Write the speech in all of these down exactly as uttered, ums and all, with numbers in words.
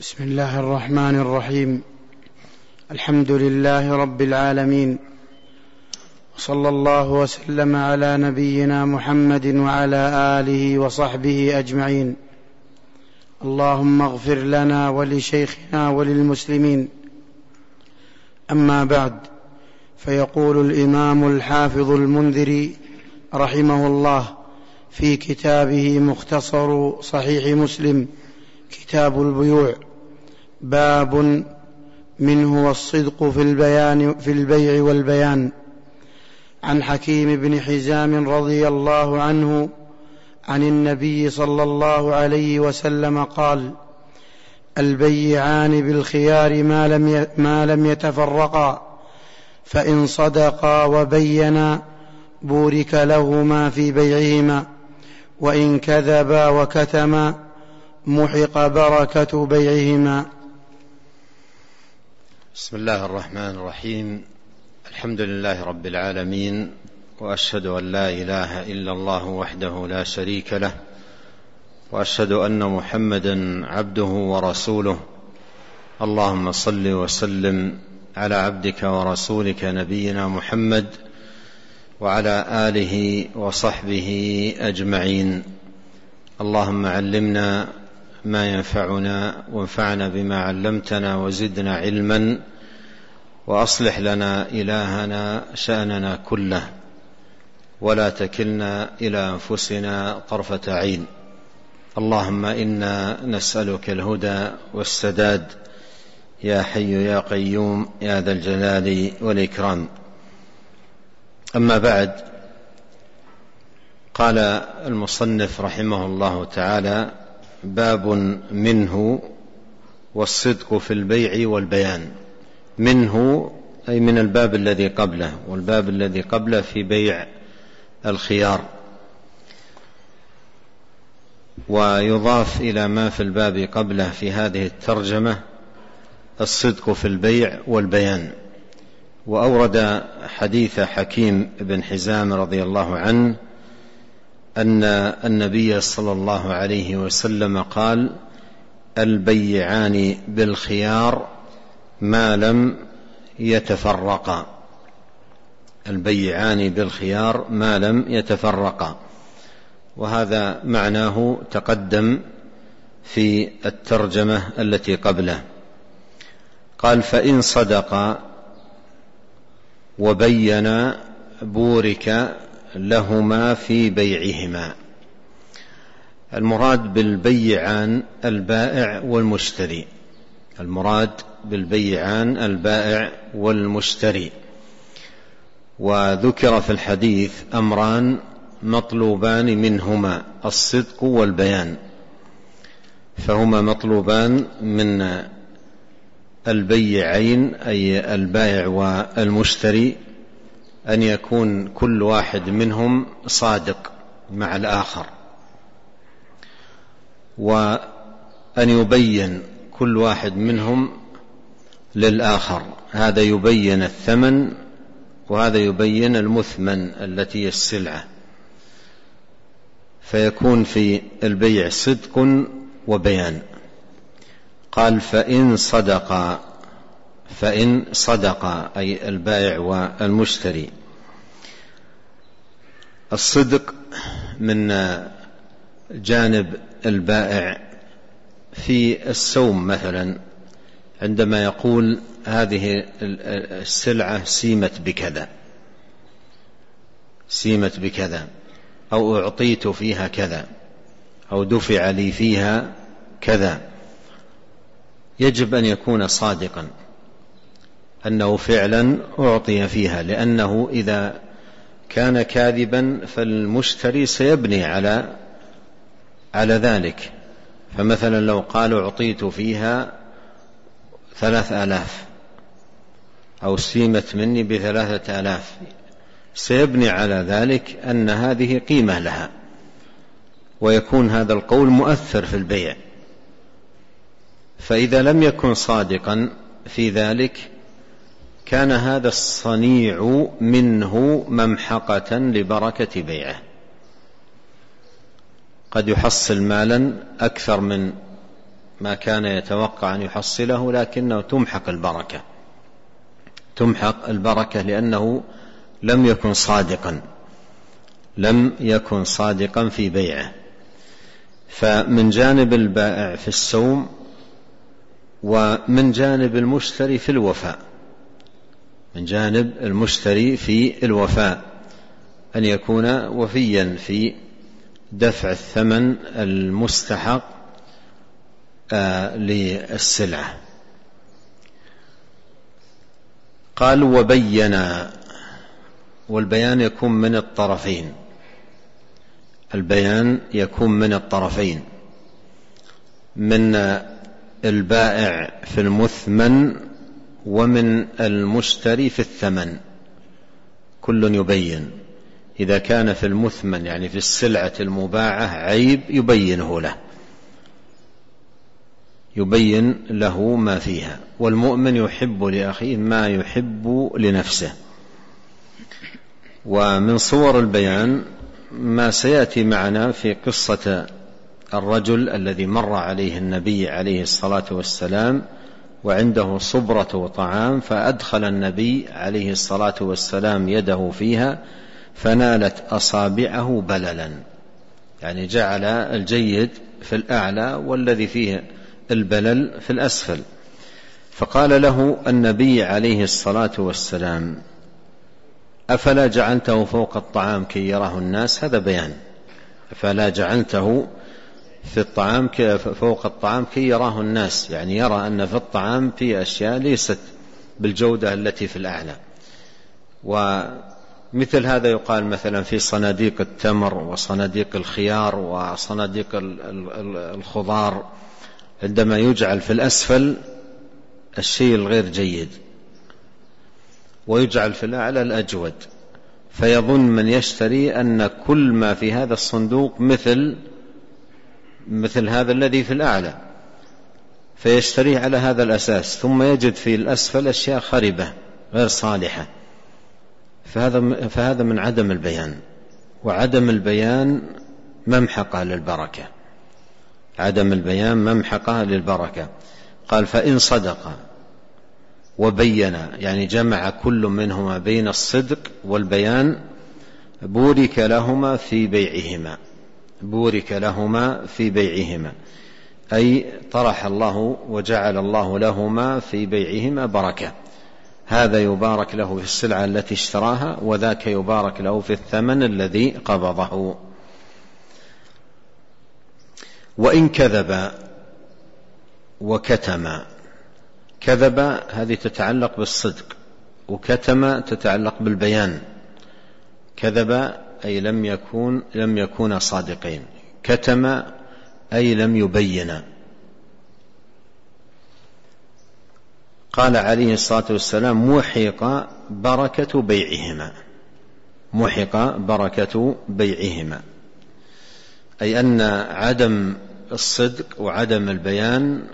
بسم الله الرحمن الرحيم. الحمد لله رب العالمين، وصلى الله وسلم على نبينا محمد وعلى آله وصحبه أجمعين. اللهم اغفر لنا ولشيخنا وللمسلمين. أما بعد، فيقول الإمام الحافظ المنذري رحمه الله في كتابه مختصر صحيح مسلم كتاب البيوع: باب منه والصدق في البيان في البيع والبيان. عن حكيم بن حزام رضي الله عنه عن النبي صلى الله عليه وسلم قال: البيعان بالخيار ما لم ما لم يتفرقا، فإن صدقا وبينا بورك لهما في بيعهما، وإن كذبا وكتما محق بركة بيعهما. بسم الله الرحمن الرحيم. الحمد لله رب العالمين، وأشهد أن لا إله إلا الله وحده لا شريك له، وأشهد أن محمدا عبده ورسوله. اللهم صل وسلم على عبدك ورسولك نبينا محمد وعلى آله وصحبه أجمعين. اللهم علمنا ما ينفعنا، وانفعنا بما علمتنا، وزدنا علما، وأصلح لنا إلهنا شأننا كله، ولا تكلنا إلى أنفسنا طرفة عين. اللهم إنا نسألك الهدى والسداد، يا حي يا قيوم يا ذا الجلال والإكرام. أما بعد، قال المصنف رحمه الله تعالى: باب منه والصدق في البيع والبيان. منه أي من الباب الذي قبله، والباب الذي قبله في بيع الخيار، ويضاف إلى ما في الباب قبله في هذه الترجمة الصدق في البيع والبيان. وأورد حديث حكيم بن حزام رضي الله عنه أن النبي صلى الله عليه وسلم قال: البيعان بالخيار ما لم يتفرقا. البيعان بالخيار ما لم يتفرقا، وهذا معناه تقدم في الترجمة التي قبله. قال: فإن صدقا وبينا بورك لهما في بيعهما. المراد بالبيعان البائع والمشتري. المراد بالبيعان البائع والمشتري. وذكر في الحديث أمران مطلوبان منهما: الصدق والبيان، فهما مطلوبان من البيعين أي البائع والمشتري، أن يكون كل واحد منهم صادق مع الآخر، وأن يبين كل واحد منهم للآخر. هذا يبين الثمن، وهذا يبين المثمن التي هي السلعة، فيكون في البيع صدق وبيان. قال: فإن صدقا، فإن صدقا أي البائع والمشتري. الصدق من جانب البائع في السوم مثلا، عندما يقول: هذه السلعة سيمت بكذا، سيمت بكذا، أو أعطيت فيها كذا، أو دفع لي فيها كذا، يجب أن يكون صادقا أنه فعلا أعطي فيها، لأنه إذا كان كاذبا فالمشتري سيبني على على ذلك. فمثلا لو قال: أعطيت فيها ثلاث آلاف، أو سيمت مني بثلاثة آلاف، سيبني على ذلك أن هذه قيمة لها، ويكون هذا القول مؤثر في البيع. فإذا لم يكن صادقا في ذلك كان هذا الصنيع منه ممحقة لبركة بيعه. قد يحصل مالا أكثر من ما كان يتوقع أن يحصله، لكنه تمحق البركة تمحق البركة لأنه لم يكن صادقا لم يكن صادقا في بيعه. فمن جانب البائع في السوم، ومن جانب المشتري في الوفاء من جانب المشتري في الوفاء أن يكون وفيا في دفع الثمن المستحق آه للسلعة. قال وبين، والبيان يكون من الطرفين البيان يكون من الطرفين من البائع في المثمن ومن المشتري في الثمن، كل يبين. إذا كان في المثمن يعني في السلعة المباعة عيب يبينه له يبين له ما فيها. والمؤمن يحب لأخيه ما يحب لنفسه. ومن صور البيان ما سيأتي معنا في قصة الرجل الذي مر عليه النبي عليه الصلاة والسلام وعنده صبرة طعام، فأدخل النبي عليه الصلاة والسلام يده فيها فنالت أصابعه بللا، يعني جعل الجيد في الأعلى والذي فيه البلل في الأسفل. فقال له النبي عليه الصلاة والسلام أفلا جعلته فوق الطعام كي يراه الناس؟ هذا بيان. أفلا جعلته في الطعام فوق الطعام كي يراه الناس، يعني يرى أن في الطعام في أشياء ليست بالجودة التي في الأعلى. ومثل هذا يقال مثلا في صناديق التمر وصناديق الخيار وصناديق الخضار، عندما يجعل في الأسفل الشيء الغير جيد ويجعل في الأعلى الأجود، فيظن من يشتري أن كل ما في هذا الصندوق مثل مثل هذا الذي في الأعلى، فيشتريه على هذا الأساس، ثم يجد في الأسفل أشياء خربة غير صالحة. فهذا فهذا من عدم البيان، وعدم البيان ممحقة للبركة عدم البيان ممحقة للبركة. قال فإن صدق وبين، يعني جمع كل منهما بين الصدق والبيان، بورك لهما في بيعهما بورك لهما في بيعهما أي طرح الله وجعل الله لهما في بيعهما بركة. هذا يبارك له في السلعة التي اشتراها، وذاك يبارك له في الثمن الذي قبضه. وإن كذب وكتم، كذب هذه تتعلق بالصدق، وكتم تتعلق بالبيان. كذب أي لم يكون لم يكون صادقين، كتم أي لم يبين. قال عليه الصلاة والسلام محق بركة بيعهما محق بركة بيعهما أي أن عدم الصدق وعدم البيان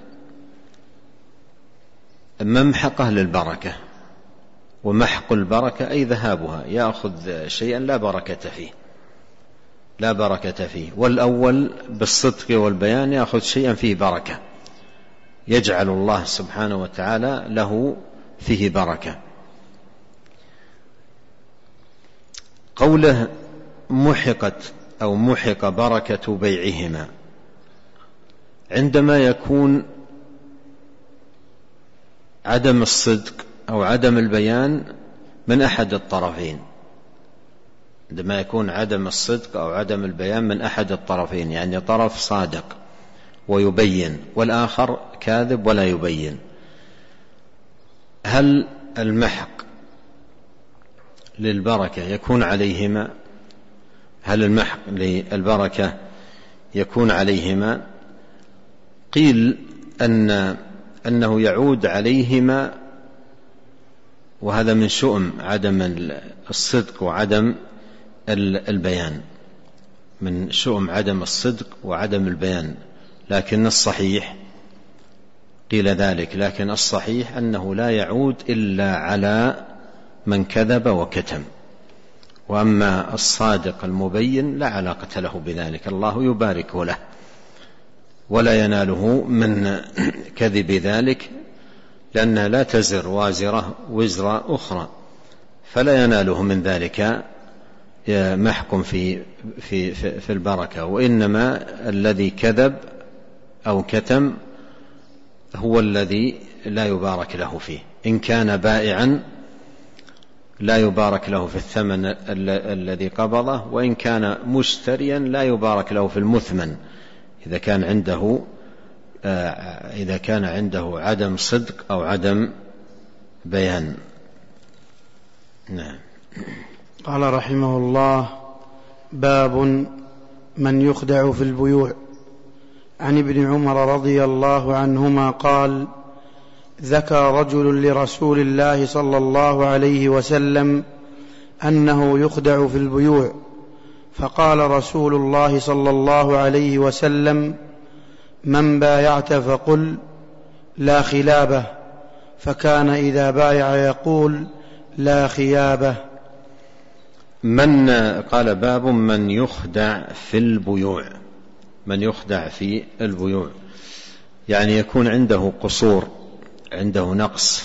ممحقة للبركة، ومحق البركة أي ذهابها، يأخذ شيئا لا بركة فيه لا بركة فيه والأول بالصدق والبيان يأخذ شيئا فيه بركة، يجعل الله سبحانه وتعالى له فيه بركة. قوله محقت أو محق بركة بيعهما، عندما يكون عدم الصدق أو عدم البيان من أحد الطرفين عندما يكون عدم الصدق أو عدم البيان من أحد الطرفين، يعني طرف صادق ويبين والآخر كاذب ولا يبين، هل المحق للبركة يكون عليهما؟ هل المحق للبركة يكون عليهما؟ قيل أن أنه يعود عليهما، وهذا من شؤم عدم الصدق وعدم البيان، من شؤم عدم الصدق وعدم البيان. لكن الصحيح قيل ذلك، لكن الصحيح أنه لا يعود إلا على من كذب وكتم، وأما الصادق المبين لا علاقة له بذلك، الله يبارك له ولا يناله من كذب ذلك، لأنها لا تزر وازرة وزر أخرى، فلا يناله من ذلك محكم في, في, في البركة. وإنما الذي كذب أو كتم هو الذي لا يبارك له فيه. إن كان بائعا لا يبارك له في الثمن الذي قبضه، وإن كان مشتريا لا يبارك له في المثمن إذا كان عنده إذا كان عنده عدم صدق أو عدم بيان. نعم. قال رحمه الله: باب من يخدع في البيوع. عن ابن عمر رضي الله عنهما قال: ذكى رجل لرسول الله صلى الله عليه وسلم أنه يخدع في البيوع، فقال رسول الله صلى الله عليه وسلم: من بايعت فقل لا خلابة، فكان إذا بايع يقول لا خيابة. من قال باب من يخدع في البيوع. من يخدع في البيوع يعني يكون عنده قصور، عنده نقص،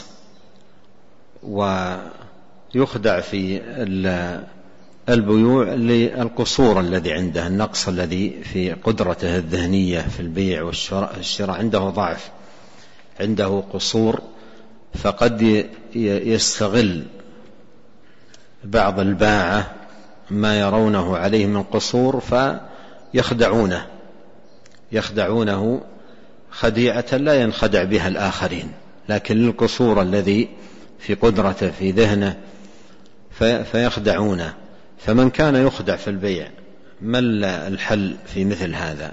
ويخدع في البيوع للقصور الذي عنده، النقص الذي في قدرته الذهنية في البيع والشراء، عنده ضعف، عنده قصور، فقد يستغل بعض الباعة ما يرونه عليه من قصور فيخدعونه يخدعونه خديعة لا ينخدع بها الآخرين، لكن للقصور الذي في قدرته في ذهنه فيخدعونه. فمن كان يخدع في البيع ما الحل في مثل هذا؟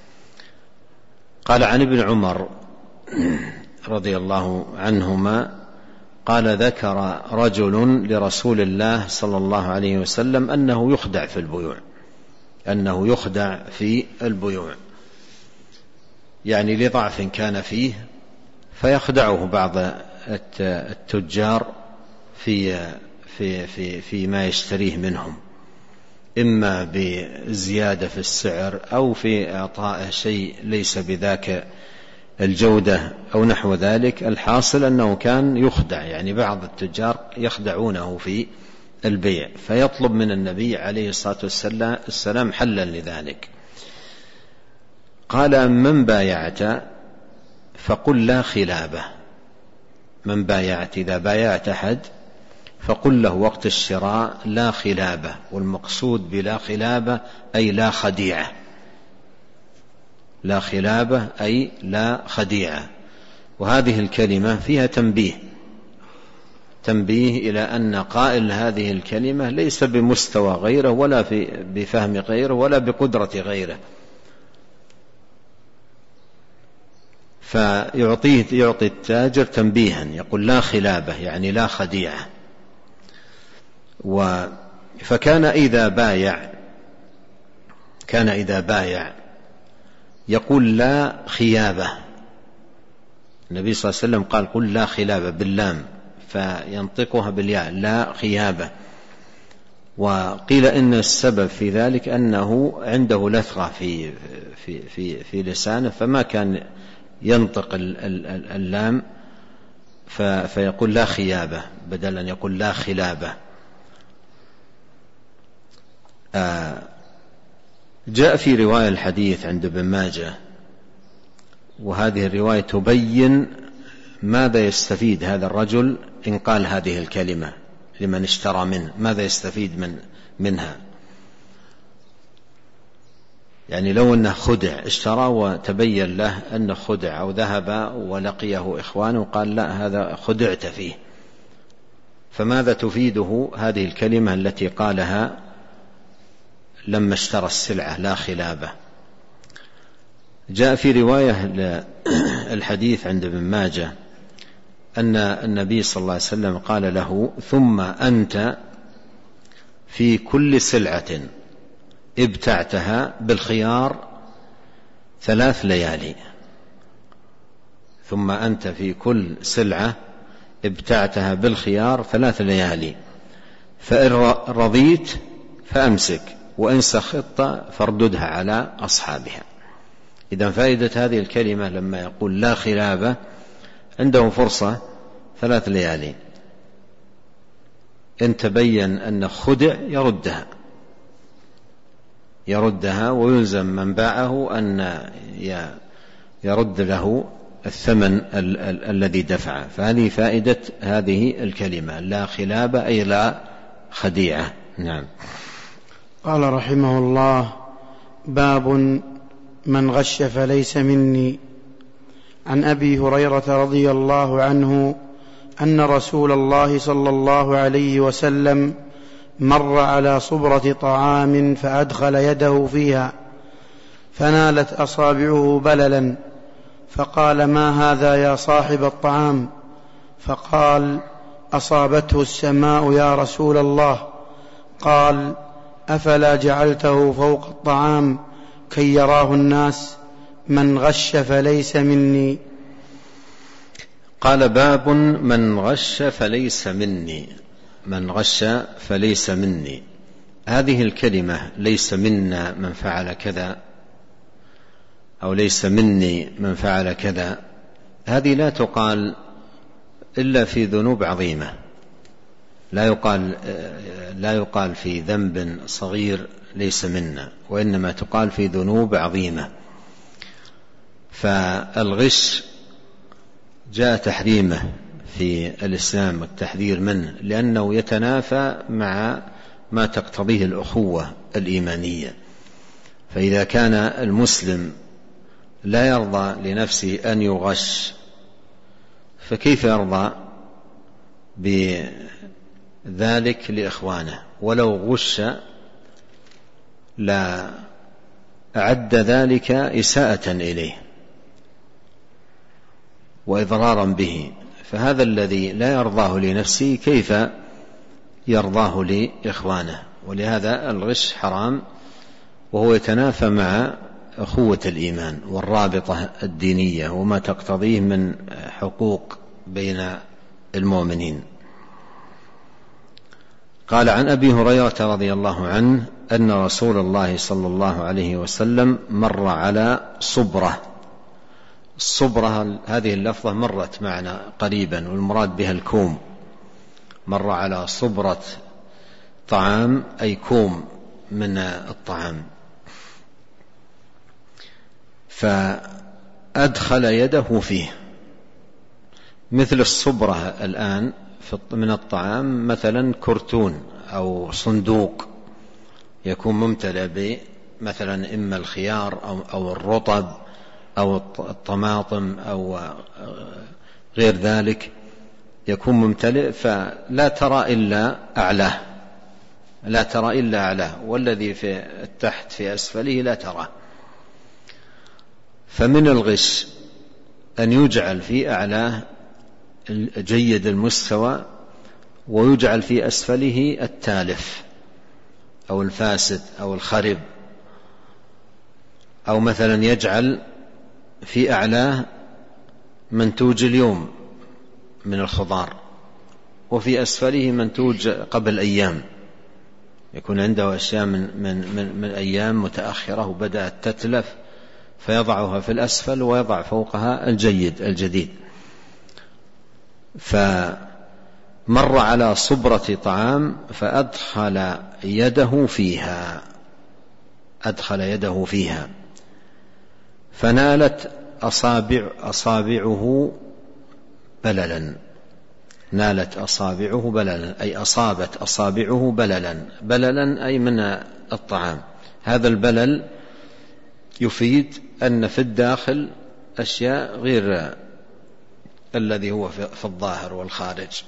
قال عن ابن عمر رضي الله عنهما قال: ذكر رجل لرسول الله صلى الله عليه وسلم أنه يخدع في البيوع أنه يخدع في البيوع يعني لضعف كان فيه، فيخدعه بعض التجار في في في فيما يشتريه منهم، إما بزيادة في السعر أو في إعطائه شيء ليس بذاك الجودة أو نحو ذلك. الحاصل أنه كان يخدع، يعني بعض التجار يخدعونه في البيع، فيطلب من النبي عليه الصلاة والسلام حلا لذلك. قال: من بايعت فقل لا خلابة. من بايعت، إذا بايعت أحد فقل له وقت الشراء لا خلابة، والمقصود بلا خلابة أي لا خديعة. لا خلابة أي لا خديعة. وهذه الكلمة فيها تنبيه تنبيه إلى أن قائل هذه الكلمة ليس بمستوى غيره ولا في بفهم غيره ولا بقدرة غيره، فيعطيه يعطي التاجر تنبيها، يقول لا خلابة يعني لا خديعة. فكان إذا بايع كان إذا بايع يقول لا خيابة. النبي صلى الله عليه وسلم قال: قل لا خلابة باللام، فينطقها بالياء لا خيابة. وقيل إن السبب في ذلك أنه عنده لثغة في في في في لسانه، فما كان ينطق اللام، فيقول لا خيابة بدل أن يقول لا خلابة. آه جاء في رواية الحديث عند ابن ماجه، وهذه الرواية تبين ماذا يستفيد هذا الرجل إن قال هذه الكلمة لمن اشترى منه، ماذا يستفيد من منها. يعني لو أنه خدع، اشترى وتبين له أنه خدع، أو ذهب ولقيه إخوانه وقال لا هذا خدعت فيه، فماذا تفيده هذه الكلمة التي قالها لما اشترى السلعة لا خلابة؟ جاء في رواية الحديث عند ابن ماجه أن النبي صلى الله عليه وسلم قال له: ثم أنت في كل سلعة ابتعتها بالخيار ثلاث ليالي. ثم أنت في كل سلعة ابتعتها بالخيار ثلاث ليالي، فإن رضيت فأمسك، وإن سخطت فارددها على أصحابها. إذا فائدة هذه الكلمة لما يقول لا خلابة عنده فرصة ثلاث ليالي، إن تبين أن خدع يردها يردها ويلزم من باعه أن يرد له الثمن ال- ال- الذي دفعه. فهذه فائدة هذه الكلمة لا خلابة أي لا خديعة. نعم. قال رحمه الله: باب من غش فليس مني. عن أبي هريرة رضي الله عنه أن رسول الله صلى الله عليه وسلم مر على صبرة طعام فأدخل يده فيها فنالت أصابعه بللا، فقال: ما هذا يا صاحب الطعام؟ فقال: أصابته السماء يا رسول الله. قال: أفلا جعلته فوق الطعام كي يراه الناس؟ من غش فليس مني. قال: باب من غش فليس مني. من غش فليس مني، هذه الكلمة ليس منا من فعل كذا أو ليس مني من فعل كذا، هذه لا تقال إلا في ذنوب عظيمة. لا يقال لا يقال في ذنب صغير ليس منا، وإنما تقال في ذنوب عظيمة. فالغش جاء تحريمه في الإسلام والتحذير منه، لأنه يتنافى مع ما تقتضيه الأخوة الإيمانية. فإذا كان المسلم لا يرضى لنفسه أن يغش، فكيف يرضى بذلك لإخوانه؟ ولو غش لا أعد ذلك إساءة إليه وإضرارا به، فهذا الذي لا يرضاه لنفسه كيف يرضاه لإخوانه؟ ولهذا الغش حرام، وهو يتنافى مع أخوة الإيمان والرابطة الدينية وما تقتضيه من حقوق بين المؤمنين. قال: عن أبي هريرة رضي الله عنه أن رسول الله صلى الله عليه وسلم مر على صبرة. الصبرة هذه اللفظة مرت معنا قريبا، والمراد بها الكوم. مر على صبرة طعام أي كوم من الطعام، فأدخل يده فيه. مثل الصبرة الآن من الطعام مثلا كرتون أو صندوق يكون ممتلئ مثلا إما الخيار أو الرطب أو الطماطم أو غير ذلك، يكون ممتلئ فلا ترى إلا أعلاه لا ترى إلا أعلاه والذي في التحت في أسفله لا ترى. فمن الغش أن يجعل في أعلاه جيد المستوى ويجعل في أسفله التالف أو الفاسد أو الخرب، أو مثلا يجعل في أعلاه منتوج اليوم من الخضار وفي أسفله منتوج قبل أيام، يكون عنده أشياء من, من, من, من أيام متأخرة وبدأت تتلف فيضعها في الأسفل ويضع فوقها الجيد الجديد. فمر على صبرة طعام فأدخل يده فيها أدخل يده فيها فنالت أصابع أصابعه بللا. نالت أصابعه بللا أي أصابت أصابعه بللا. بللا أي من الطعام. هذا البلل يفيد أن في الداخل أشياء غير الذي هو في الظاهر والخارج.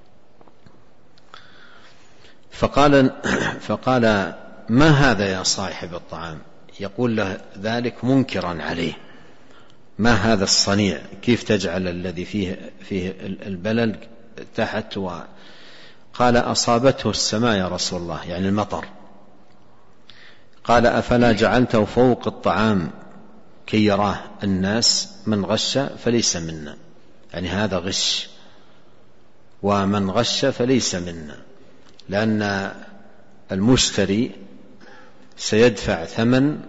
فقال, فقال ما هذا يا صاحب الطعام؟ يقول له ذلك منكرا عليه، ما هذا الصنيع؟ كيف تجعل الذي فيه, فيه البلل تحت؟ قال أصابته السماء يا رسول الله، يعني المطر. قال أفلا جعلته فوق الطعام كي يراه الناس؟ من غش فليس منا، يعني هذا غش، ومن غش فليس منا، لأن المشتري سيدفع ثمن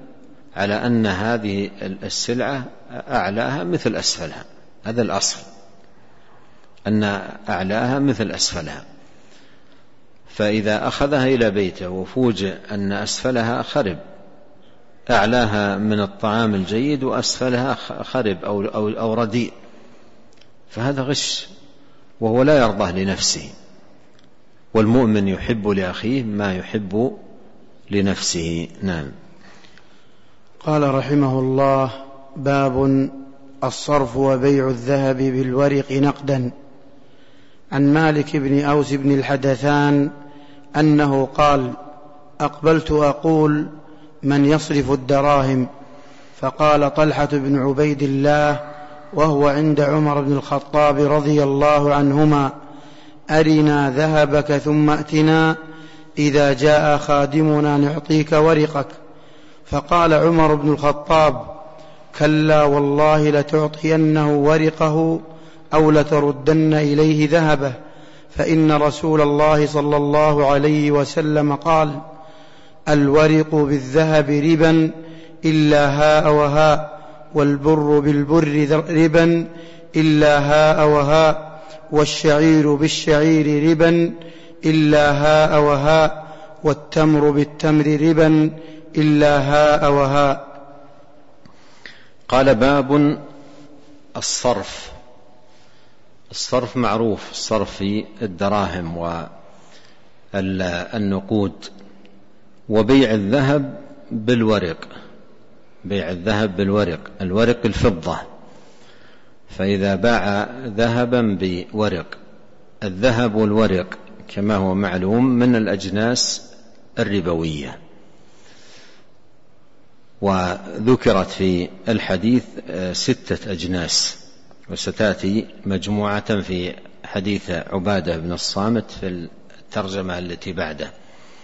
على أن هذه السلعة أعلاها مثل أسفلها. هذا الأصل، أن أعلاها مثل أسفلها. فإذا أخذها إلى بيته وفوجئ أن أسفلها خرب، أعلاها من الطعام الجيد وأسفلها خرب أو, أو, أو رديء، فهذا غش، وهو لا يرضاه لنفسه. والمؤمن يحب لأخيه ما يحب لنفسه. نعم. قال رحمه الله: باب الصرف وبيع الذهب بالورق نقدا. عن مالك بن أوس بن الحدثان أنه قال: أقبلت أقول: من يصرف الدراهم؟ فقال طلحة بن عبيد الله وهو عند عمر بن الخطاب رضي الله عنهما: أرنا ذهبك ثم أتنا، إذا جاء خادمنا نعطيك ورقك. فقال عمر بن الخطاب: كلا والله لتعطينه ورقه أو لتردن إليه ذهبه، فإن رسول الله صلى الله عليه وسلم قال: الورق بالذهب ربا إلا هاء وهاء، والبر بالبر ربا إلا هاء وهاء، والشعير بالشعير ربا إلا هاء وهاء، والتمر بالتمر ربا إلا هاء وهاء. قال: باب الصرف. الصرف معروف، الصرف في الدراهم والنقود. وبيع الذهب بالورق، بيع الذهب بالورق، الورق الفضة. فإذا باع ذهبا بورق، الذهب والورق كما هو معلوم من الأجناس الربوية، وذكرت في الحديث ستة أجناس، وستأتي مجموعة في حديث عبادة بن الصامت في الترجمة التي بعده: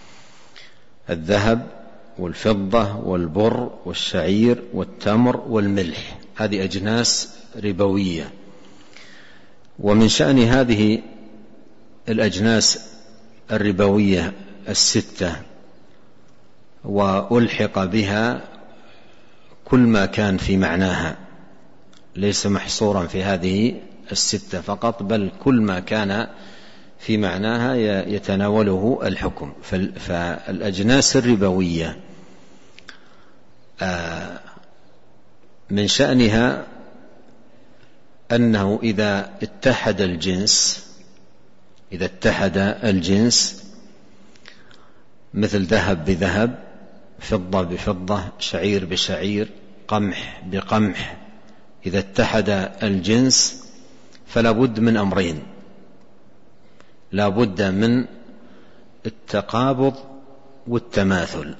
الذهب والفضة والبر والشعير والتمر والملح. هذه أجناس ربوية. ومن شأن هذه الأجناس الربوية الستة وألحق بها كل ما كان في معناها، ليس محصورا في هذه الستة فقط، بل كل ما كان في معناها يتناوله الحكم. فالأجناس الربوية من شأنها أنه إذا اتحد الجنس إذا اتحد الجنس مثل ذهب بذهب، فضة بفضة، شعير بشعير، قمح بقمح، إذا اتحد الجنس فلا بد من أمرين: لا بد من التقابض والتماثل.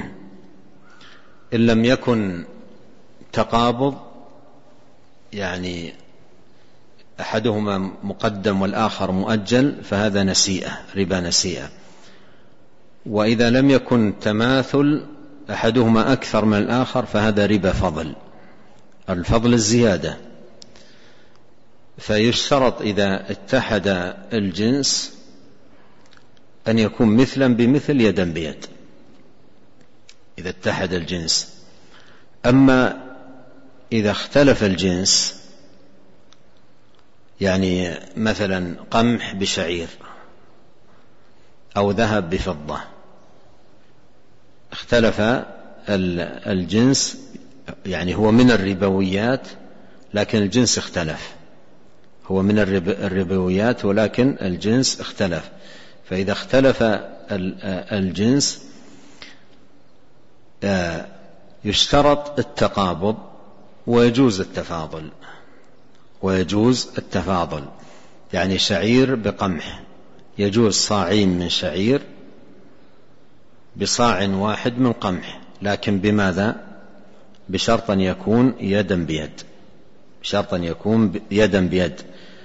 إن لم يكن تقابض، يعني أحدهما مقدم والآخر مؤجل، فهذا نسيئة، ربا نسيئة. وإذا لم يكن تماثل، أحدهما أكثر من الآخر، فهذا ربا فضل، الفضل الزيادة. فيشترط إذا اتحد الجنس أن يكون مثلا بمثل، يدا بيد، إذا اتحد الجنس. أما إذا اختلف الجنس، يعني مثلا قمح بشعير أو ذهب بفضة، اختلف الجنس، يعني هو من الربويات لكن الجنس اختلف، هو من الربويات ولكن الجنس اختلف. فإذا اختلف الجنس يشترط التقابض ويجوز التفاضل، ويجوز التفاضل. يعني شعير بقمح يجوز صاعين من شعير بصاع واحد من قمح، لكن بماذا؟ بشرط أن يكون يدا بيد، بشرط أن يكون يدا بيد،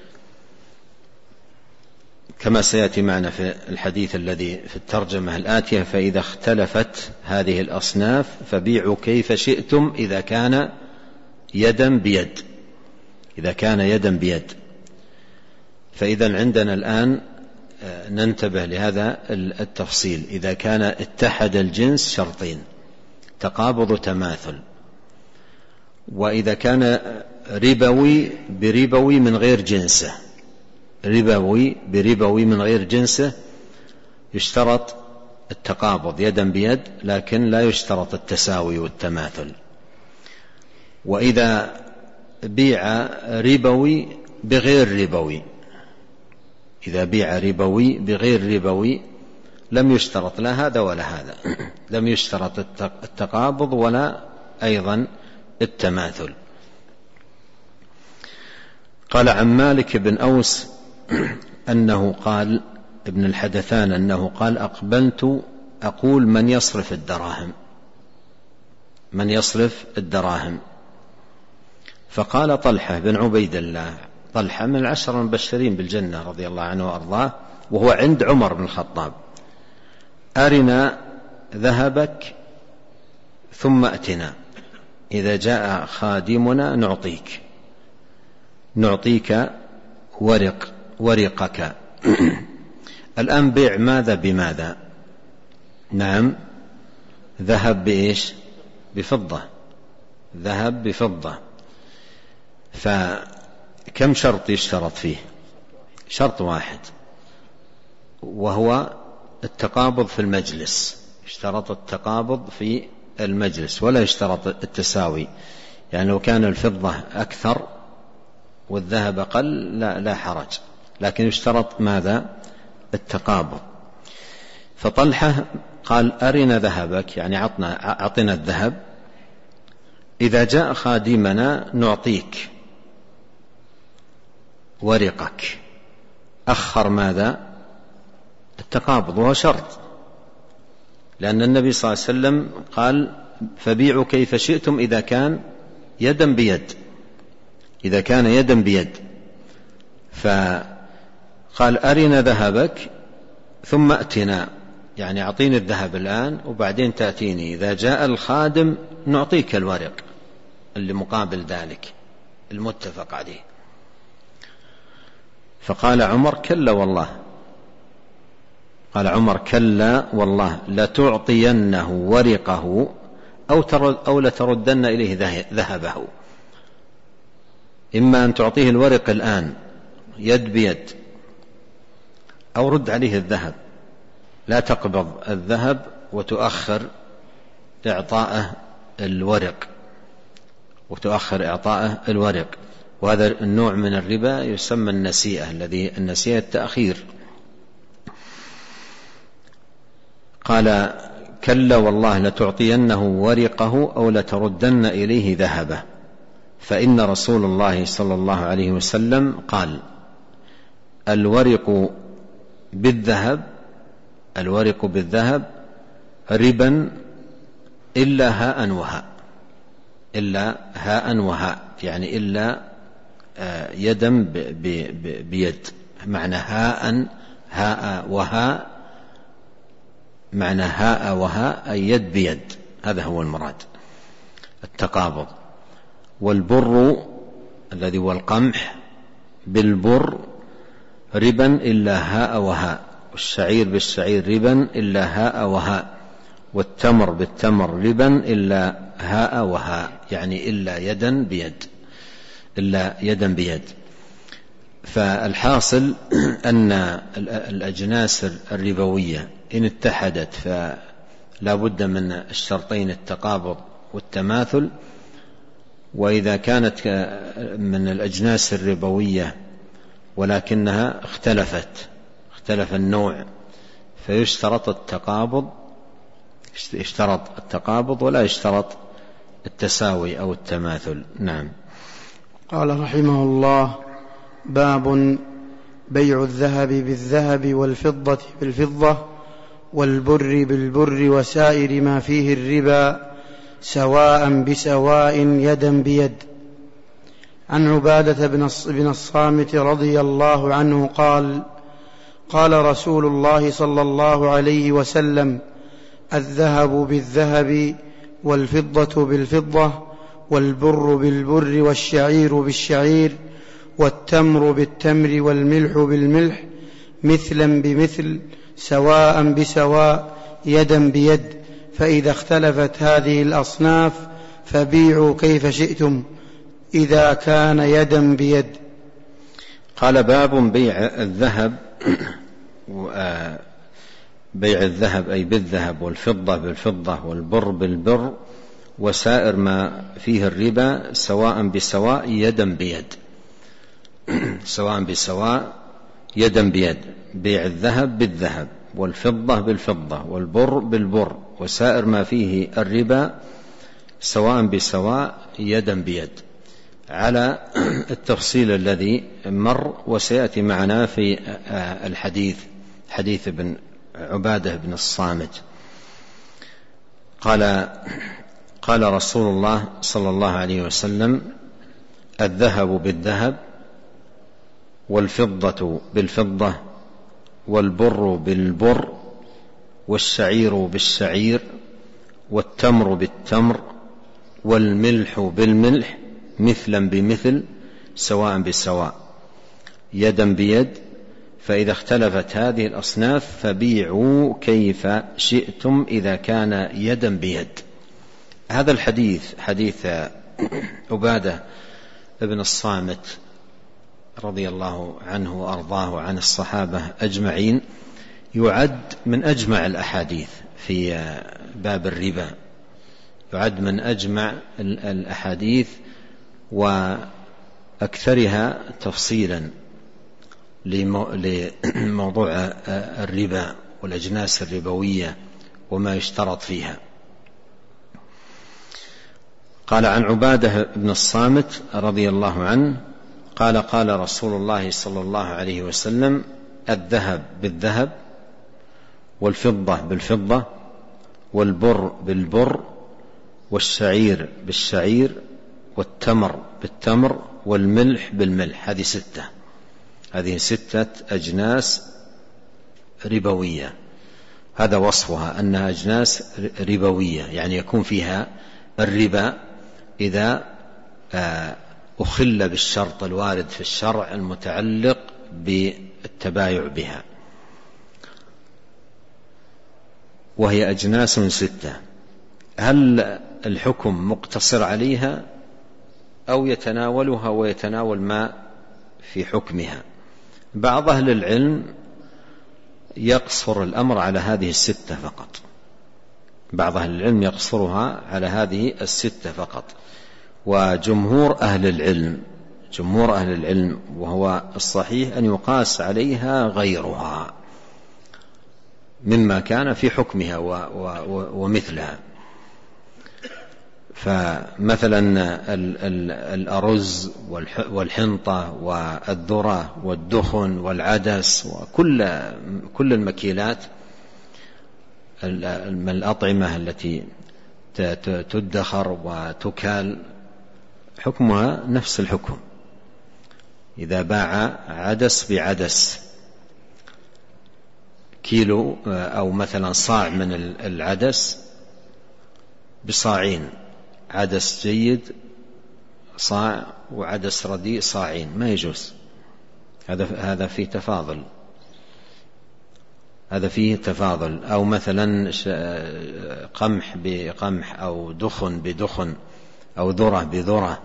كما سيأتي معنا في الحديث الذي في الترجمة الآتية: فإذا اختلفت هذه الأصناف فبيعوا كيف شئتم إذا كان يدا بيد، إذا كان يدا بيد. فإذا عندنا الآن ننتبه لهذا التفصيل: إذا كان اتحد الجنس شرطين: التقابض تماثل. وإذا كان ربوي بربوي من غير جنسه، ربوي بربوي من غير جنسه يشترط التقابض يدا بيد، لكن لا يشترط التساوي والتماثل. وإذا بيع ربوي بغير ربوي، إذا بيع ربوي بغير ربوي لم يشترط لا هذا ولا هذا، لم يشترط التقابض ولا أيضا التماثل. قال عن مالك بن أوس أنه قال ابن الحدثان أنه قال أقبلت أقول من يصرف الدراهم، من يصرف الدراهم، فقال طلحة بن عبيد الله، طلحة من العشر المبشرين بالجنة رضي الله عنه وأرضاه، وهو عند عمر بن الخطاب، أرنا ذهبك ثم أتنا، إذا جاء خادمنا نعطيك نعطيك ورق ورقك. الآن بيع ماذا بماذا؟ نعم، ذهب بإيش؟ بفضة، ذهب بفضة. فكم شرط يشترط فيه؟ شرط واحد، وهو التقابض في المجلس، اشترط التقابض في المجلس ولا يشترط التساوي. يعني لو كان الفضة أكثر والذهب أقل لا, لا حرج، لكن يشترط ماذا؟ التقابض. فطلحة قال أرنا ذهبك، يعني عطنا أعطنا الذهب، إذا جاء خادمنا نعطيك ورقك. أخر ماذا؟ التقابض، وهو شرط، لأن النبي صلى الله عليه وسلم قال فبيعوا كيف شئتم إذا كان يدا بيد، إذا كان يدا بيد. فقال أرنا ذهبك ثم أتنا، يعني أعطيني الذهب الآن وبعدين تأتيني، إذا جاء الخادم نعطيك الورق اللي مقابل ذلك المتفق عليه. فقال عمر كلا والله، قال عمر كلا والله لتعطينه ورقه أو, ترد أو لتردن إليه ذهبه، إما أن تعطيه الورق الآن يد بيد أو رد عليه الذهب، لا تقبض الذهب وتؤخر إعطاءه الورق وتؤخر إعطاءه الورق. وهذا النوع من الربا يسمى النسيئة، الذي النسيئة التأخير. قال كلا والله لتعطينه ورقه أو لتردن إليه ذهبه، فإن رسول الله صلى الله عليه وسلم قال الورق بالذهب الورق بالذهب ربا إلا هاء وهاء، إلا هاء وهاء، يعني إلا يدا بيد، معنى هاء هاء وهاء، معنى هاء وهاء أي يد بيد، هذا هو المراد التقابض. والبر الذي هو القمح بالبر ربا إلا هاء وهاء، والشعير بالشعير ربا إلا هاء وهاء، والتمر بالتمر ربا إلا هاء وهاء، يعني إلا يدا بيد، إلا يدا بيد. فالحاصل أن الأجناس الربوية إن اتحدت فلا بد من الشرطين التقابض والتماثل. وإذا كانت من الأجناس الربوية ولكنها اختلفت اختلف النوع فيشترط التقابض يشترط التقابض ولا يشترط التساوي أو التماثل. نعم. قال رحمه الله: باب بيع الذهب بالذهب والفضة بالفضة والبر بالبر وسائر ما فيه الربا سواء بسواء يدا بيد. عن عبادة بن الصامت رضي الله عنه قال: قال رسول الله صلى الله عليه وسلم: الذهب بالذهب والفضة بالفضة والبر بالبر والشعير بالشعير والتمر بالتمر والملح بالملح مثلا بمثل سواء بسواء يدا بيد، فإذا اختلفت هذه الأصناف فبيعوا كيف شئتم إذا كان يدا بيد. قال باب بيع الذهب بيع الذهب أي بالذهب، والفضة بالفضة، والبر بالبر، وسائر ما فيه الربا سواء بسواء يدا بيد. سواء بسواء يدا بيد، بيع الذهب بالذهب، والفضة بالفضة، والبر بالبر، وسائر ما فيه الربا سواء بسواء يدا بيد، على التفصيل الذي مر وسيأتي معنا في الحديث، حديث ابن عبادة بن الصامت. قال قال رسول الله صلى الله عليه وسلم: الذهب بالذهب، والفضة بالفضة، والبر بالبر، والشعير بالشعير، والتمر بالتمر، والملح بالملح، مثلا بمثل، سواء بسواء، يدا بيد، فإذا اختلفت هذه الأصناف فبيعوا كيف شئتم إذا كان يدا بيد. هذا الحديث حديث عبادة بن الصامت رضي الله عنه وأرضاه عن الصحابة أجمعين، يعد من أجمع الأحاديث في باب الربا، يعد من أجمع الأحاديث وأكثرها تفصيلا لموضوع الربا والأجناس الربوية وما يشترط فيها. قال عن عبادة بن الصامت رضي الله عنه قال: قال رسول الله صلى الله عليه وسلم: الذهب بالذهب، والفضة بالفضة، والبر بالبر، والشعير بالشعير، والتمر بالتمر، والملح بالملح. هذه ستة هذه ستة أجناس ربوية. هذا وصفها أنها أجناس ربوية، يعني يكون فيها الربا إذا أخل بالشرط الوارد في الشرع المتعلق بالتبايع بها، وهي أجناس ستة. هل الحكم مقتصر عليها أو يتناولها ويتناول ما في حكمها؟ بعض أهل العلم يقصر الأمر على هذه الستة فقط، بعض أهل العلم يقصرها على هذه الستة فقط، وجمهور أهل العلم جمهور أهل العلم وهو الصحيح أن يقاس عليها غيرها مما كان في حكمها ومثلها. فمثلا الأرز والحنطة والذرة والدخن والعدس وكل كل المكيلات من الأطعمة التي تدخر وتكال حكمها نفس الحكم. إذا باع عدس بعدس كيلو أو مثلا صاع من العدس بصاعين، عدس جيد صاع وعدس رديء صاعين، ما يجوز. هذا هذا فيه تفاضل هذا فيه تفاضل أو مثلا قمح بقمح أو دخن بدخن أو ذرة بذرة.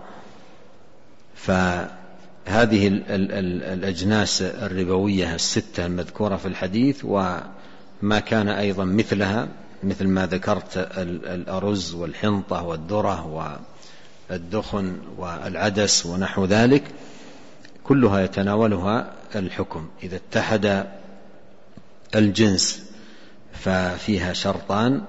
فهذه الأجناس الربوية الستة المذكورة في الحديث وما كان أيضا مثلها، مثل ما ذكرت الأرز والحنطة والذرة والدخن والعدس ونحو ذلك، كلها يتناولها الحكم. إذا اتحد الجنس ففيها شرطان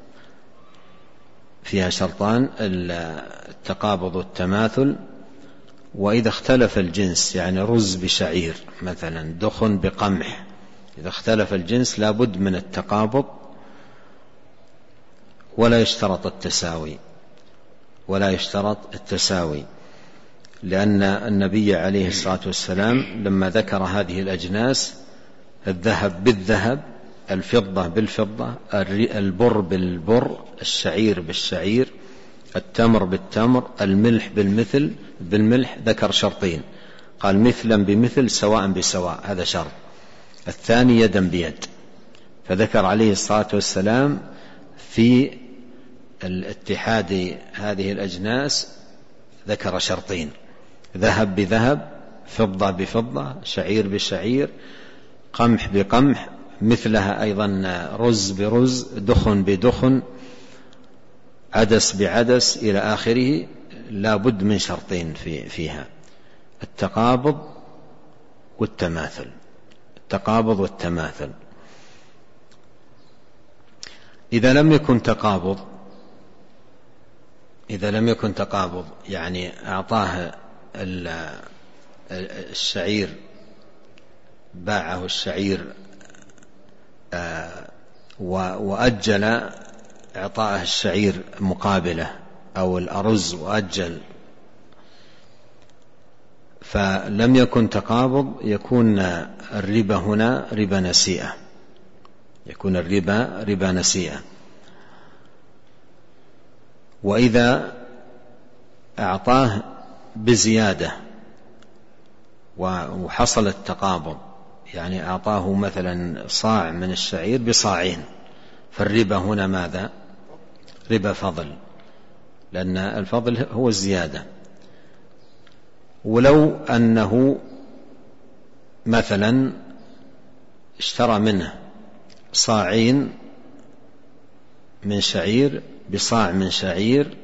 فيها شرطان التقابض والتماثل. وإذا اختلف الجنس، يعني رز بشعير مثلا، دخن بقمح، إذا اختلف الجنس لابد من التقابض، ولا يشترط التساوي ولا يشترط التساوي لأن النبي عليه الصلاة والسلام لما ذكر هذه الأجناس، الذهب بالذهب، الفضة بالفضة، البر بالبر، الشعير بالشعير، التمر بالتمر، الملح بالمثل بالملح، ذكر شرطين، قال مثلا بمثل سواء بسواء، هذا شرط. الثاني يدا بيد، فذكر عليه الصلاة والسلام في الاتحاد هذه الأجناس ذكر شرطين: ذهب بذهب، فضة بفضة، شعير بشعير، قمح بقمح، مثلها أيضا رز برز، دخن بدخن، عدس بعدس إلى آخره. لا بد من شرطين في فيها: التقابض والتماثل. التقابض والتماثل. إذا لم يكن تقابض إذا لم يكن تقابض يعني أعطاه الشعير، باعه الشعير وأجل إعطاءه الشعير مقابله، أو الأرز وأجل، فلم يكن تقابض، يكون الربا هنا ربا نسيئة، يكون الربا ربا نسيئة. وإذا أعطاه بزيادة وحصل التقابض، يعني أعطاه مثلا صاع من الشعير بصاعين، فالربا هنا ماذا؟ ربا فضل، لأن الفضل هو الزيادة. ولو أنه مثلا اشترى منه صاعين من شعير بصاع من شعير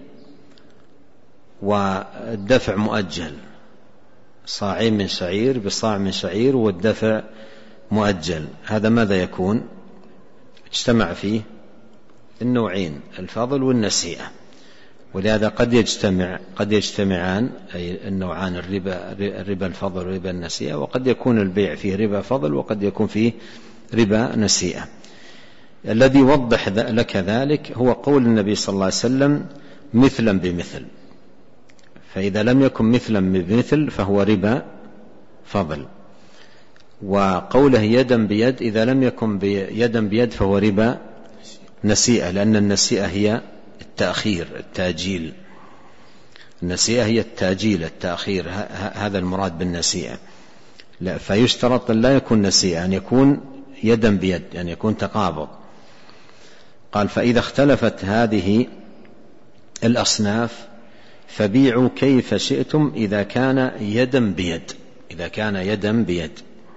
والدفع مؤجل، صاعين من شعير بصاع من شعير والدفع مؤجل، هذا ماذا يكون؟ اجتمع فيه النوعين، الفضل والنسيئة. ولهذا قد يجتمع قد يجتمعان أي النوعان، الربا الربا الفضل وربا النسيئة، وقد يكون البيع فيه ربا فضل وقد يكون فيه ربا نسيئة. الذي يوضح لك ذلك هو قول النبي صلى الله عليه وسلم: مثلا بمثل. فإذا لم يكن مثلا بمثل فهو ربا فضل. وقوله يدا بيد، إذا لم يكن يدا بيد فهو ربا نسيئة، لأن النسيئة هي التأخير التاجيل. النسيئة هي التاجيل التأخير، هذا المراد بالنسيئة. لا، فيشترط أن لا يكون نسيئة، أن يكون يدا بيد، أن يعني يكون تقابض. قال: فإذا اختلفت هذه الأصناف فبيعوا كيف شئتم إذا كان يدا بيد. إذا كان يدا بيد.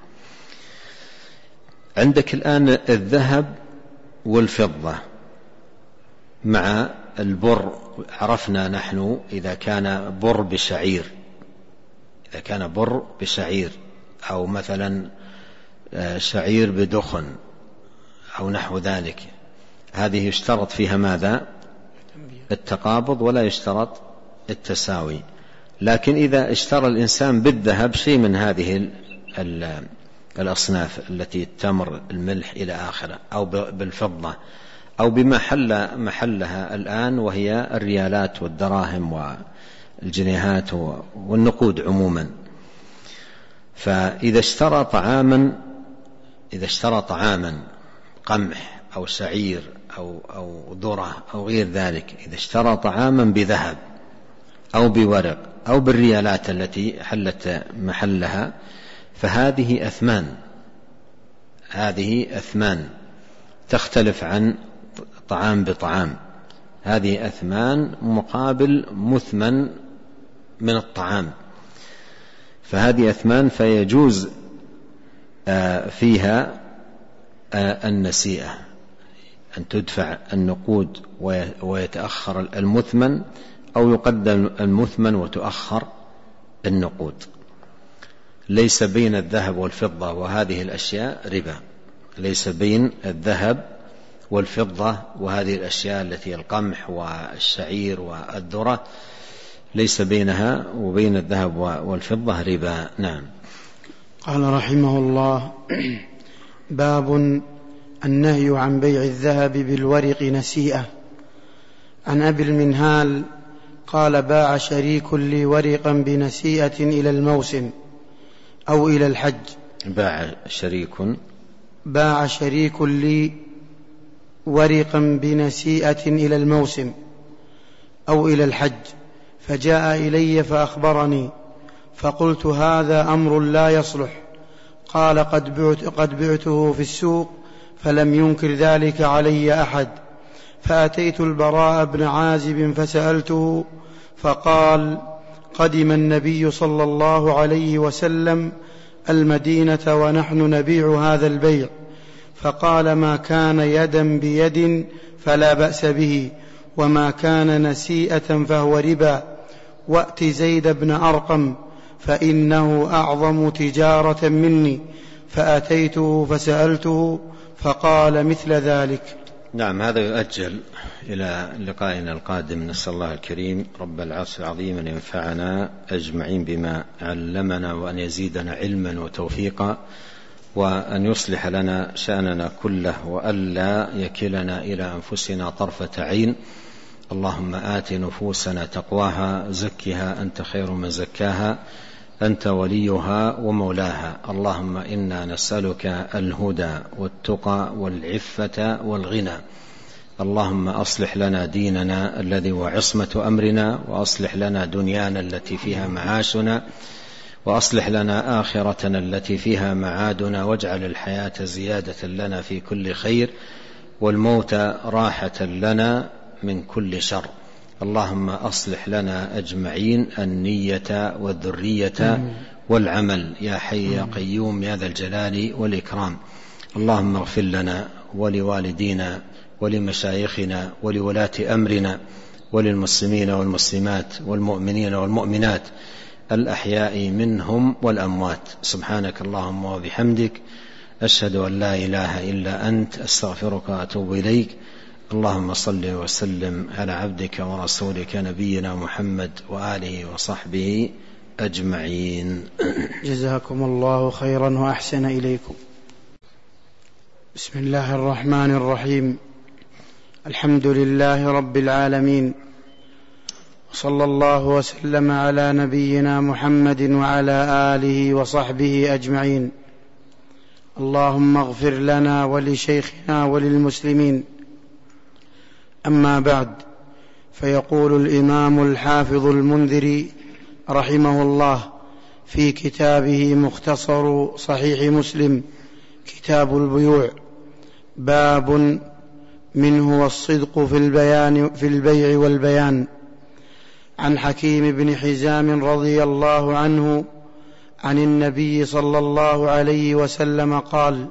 عندك الآن الذهب والفضة مع البر. عرفنا نحن إذا كان بر بشعير، إذا كان بر بشعير، أو مثلا شعير بدخن أو نحو ذلك، هذه يشترط فيها ماذا؟ التقابض، ولا يشترط التساوي. لكن إذا اشترى الإنسان بالذهب شيء من هذه الأصناف التي التمر الملح إلى آخره، أو بالفضة، أو بما حل محلها الآن وهي الريالات والدراهم والجنيهات والنقود عموما، فإذا اشترى طعاما إذا اشترى طعاما قمح أو شعير أو أو ذرة أو غير ذلك، إذا اشترى طعاما بذهب أو بورق أو بالريالات التي حلت محلها، فهذه أثمان هذه أثمان تختلف عن طعام بطعام. هذه أثمان مقابل مثمن من الطعام، فهذه أثمان فيجوز فيها النسيئة، أن تدفع النقود ويتأخر المثمن، أو يقدم المثمن وتؤخر النقود. ليس بين الذهب والفضة وهذه الأشياء ربا، ليس بين الذهب والفضة وهذه الأشياء التي القمح والشعير والذرة، ليس بينها وبين الذهب والفضة ربا. نعم. قال رحمه الله: باب النهي عن بيع الذهب بالورق نسيئة. عن أبي المنهال قال: باع شريك لي ورقا بنسيئة إلى الموسم أو إلى الحج. باع شريك باع شريك لي ورقا بنسيئة إلى الموسم أو إلى الحج، فجاء إلي فأخبرني، فقلت: هذا أمر لا يصلح. قال: قد بعت قد بعته في السوق، فلم ينكر ذلك علي أحد، فأتيت البراء بن عازب فسألته فقال: قدم النبي صلى الله عليه وسلم المدينة ونحن نبيع هذا البيع، فقال: ما كان يدا بيد فلا بأس به، وما كان نسيئة فهو ربا، وأت زيد بن أرقم فإنه أعظم تجارة مني. فأتيته فسألته فقال مثل ذلك. نعم، هذا يؤجل إلى لقائنا القادم. نسأل الله الكريم رب العرش العظيم أن ينفعنا أجمعين بما علمنا، وأن يزيدنا علما وتوفيقا، وأن يصلح لنا شأننا كله، وألا يكلنا إلى أنفسنا طرفة عين. اللهم آت نفوسنا تقواها، زكها أنت خير من زكاها، أنت وليها ومولاها. اللهم إنا نسألك الهدى والتقى والعفة والغنى. اللهم أصلح لنا ديننا الذي هو عصمة أمرنا، وأصلح لنا دنيانا التي فيها معاشنا، وأصلح لنا آخرتنا التي فيها معادنا، واجعل الحياة زيادة لنا في كل خير، والموت راحة لنا من كل شر. اللهم أصلح لنا أجمعين النية والذرية والعمل، يا حي يا قيوم يا ذا الجلال والإكرام. اللهم اغفر لنا ولوالدينا ولمشايخنا ولولاة أمرنا وللمسلمين والمسلمات والمؤمنين والمؤمنات الأحياء منهم والأموات. سبحانك اللهم وبحمدك، أشهد أن لا إله إلا أنت، أستغفرك وأتوب إليك. اللهم صل وسلم على عبدك ورسولك نبينا محمد وآله وصحبه أجمعين. جزاكم الله خيرا وأحسن إليكم. بسم الله الرحمن الرحيم. الحمد لله رب العالمين، صلى الله وسلم على نبينا محمد وعلى آله وصحبه أجمعين. اللهم اغفر لنا ولشيخنا وللمسلمين. أما بعد، فيقول الإمام الحافظ المنذري رحمه الله في كتابه مختصر صحيح مسلم كتاب البيوع: باب منه الصدق في البيان في البيع والبيان. عن حكيم بن حزام رضي الله عنه عن النبي صلى الله عليه وسلم قال: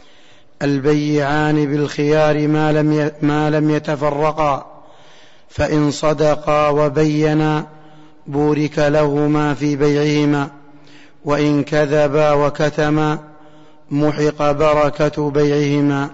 البيعان بالخيار ما لم ما لم يتفرقا، فإن صدقا وبينا بورك لهما في بيعهما، وإن كذبا وكتما محق بركة بيعهما.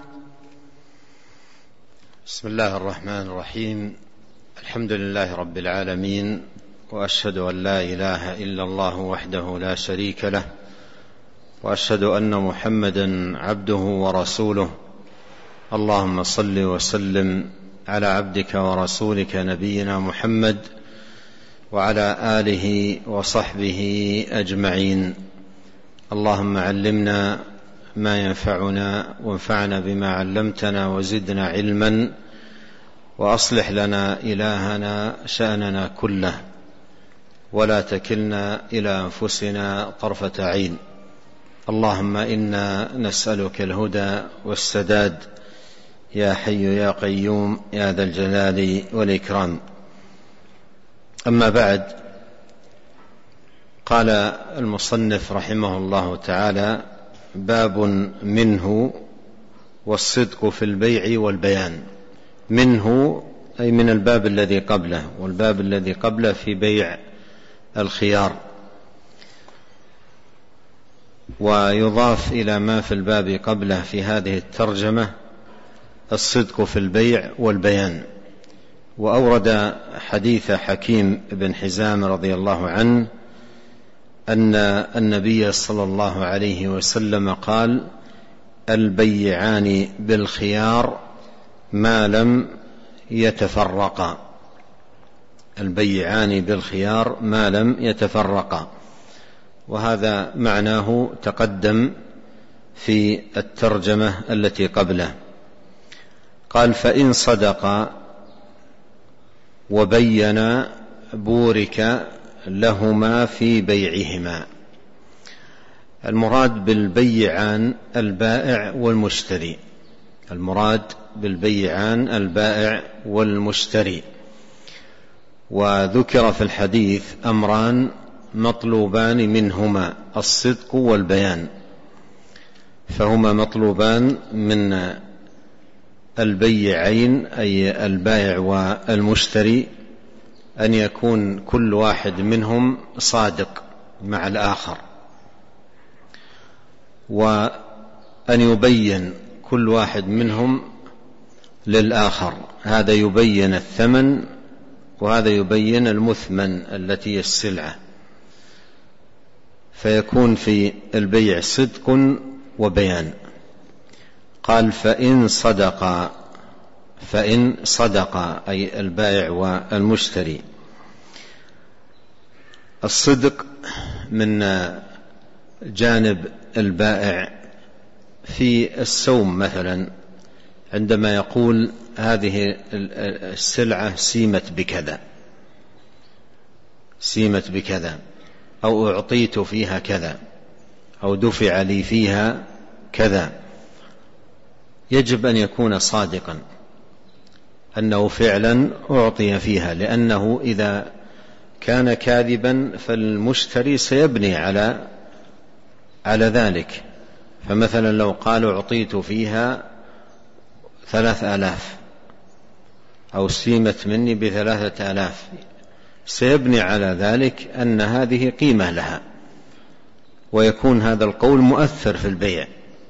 بسم الله الرحمن الرحيم. الحمد لله رب العالمين، وأشهد أن لا إله إلا الله وحده لا شريك له، وأشهد أن محمدا عبده ورسوله. اللهم صل وسلم على عبدك ورسولك نبينا محمد وعلى آله وصحبه أجمعين. اللهم علمنا ما ينفعنا، وانفعنا بما علمتنا، وزدنا علما، وأصلح لنا إلهنا شأننا كله، ولا تكلنا إلى أنفسنا طرفة عين. اللهم إنا نسألك الهدى والسداد، يا حي يا قيوم يا ذا الجلال والإكرام. أما بعد، قال المصنف رحمه الله تعالى: باب منه والصدق في البيع والبيان. منه أي من الباب الذي قبله، والباب الذي قبله في بيع الخيار، ويضاف إلى ما في الباب قبله في هذه الترجمة الصدق في البيع والبيان. وأورد حديث حكيم بن حزام رضي الله عنه أن النبي صلى الله عليه وسلم قال: البيعان بالخيار ما لم يتفرقا. البيعان بالخيار ما لم يتفرقا، وهذا معناه تقدم في الترجمة التي قبله. قال: فإن صدقا وبينا بورك لهما في بيعهما. المراد بالبيعان البائع والمشتري. المراد بالبيعان البائع والمشتري. وذكر في الحديث أمران مطلوبان منهما الصدق والبيان، فهما مطلوبان من البيعين أي البائع والمشتري أن يكون كل واحد منهم صادق مع الآخر، وأن يبين كل واحد منهم للآخر، هذا يبين الثمن وهذا يبين المثمن التي هي السلعة، فيكون في البيع صدق وبيان. قال فإن صدقا، فإن صدقا أي البائع والمشتري. الصدق من جانب البائع في السوم مثلا، عندما يقول هذه السلعة سيمت بكذا، سيمت بكذا، أو أعطيت فيها كذا، أو دفع لي فيها كذا، يجب أن يكون صادقا أنه فعلا أعطي فيها، لأنه إذا كان كاذبا فالمشتري سيبني على على ذلك. فمثلا لو قال أعطيت فيها ثلاث آلاف أو سيمت مني بثلاثة آلاف، سيبني على ذلك أن هذه قيمة لها، ويكون هذا القول مؤثر في البيع.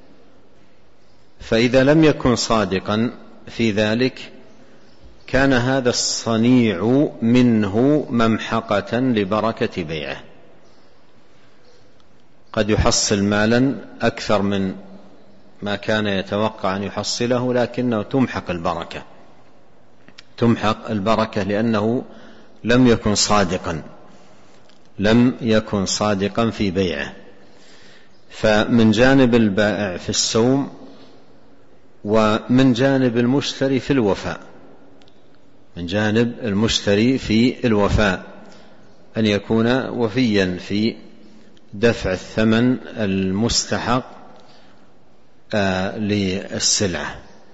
فإذا لم يكن صادقا في ذلك كان هذا الصنيع منه ممحقة لبركة بيعه، قد يحصل مالا أكثر من ما كان يتوقع أن يحصله، لكنه تمحق البركة، تمحق البركة لأنه لم يكن صادقا، لم يكن صادقا في بيعه. فمن جانب البائع في السوم، ومن جانب المشتري في الوفاء، من جانب المشتري في الوفاء أن يكون وفيا في دفع الثمن المستحق آه للسلعة.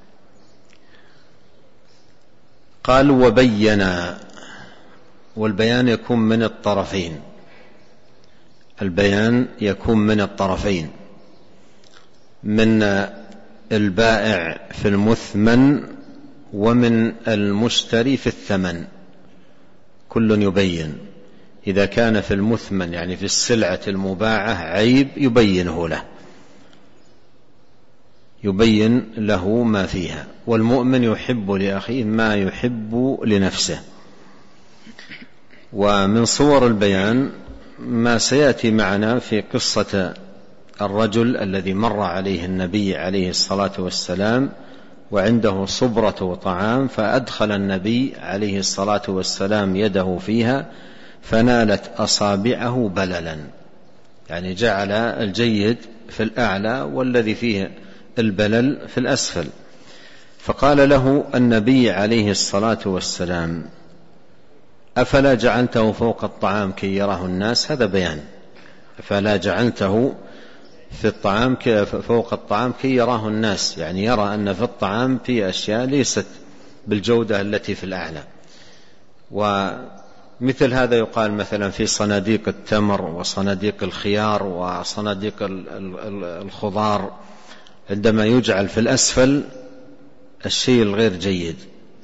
قال وبينا، والبيان يكون من الطرفين، البيان يكون من الطرفين، من البائع في المثمن ومن المشتري في الثمن، كل يبين. إذا كان في المثمن يعني في السلعة المباعة عيب يبينه له، يبين له ما فيها. والمؤمن يحب لأخيه ما يحب لنفسه. ومن صور البيان ما سيأتي معنا في قصة الرجل الذي مر عليه النبي عليه الصلاة والسلام وعنده صبرة طعام، فأدخل النبي عليه الصلاة والسلام يده فيها فنالت أصابعه بللا، يعني جعل الجيد في الأعلى والذي فيه البلل في الأسفل. فقال له النبي عليه الصلاة والسلام أفلا جعلته فوق الطعام كي يراه الناس؟ هذا بيان، فلا جعلته في الطعام فوق الطعام كي يراه الناس، يعني يرى أن في الطعام في أشياء ليست بالجودة التي في الأعلى. ومثل هذا يقال مثلا في صناديق التمر وصناديق الخيار وصناديق الخضار، عندما يجعل في الأسفل الشيء الغير جيد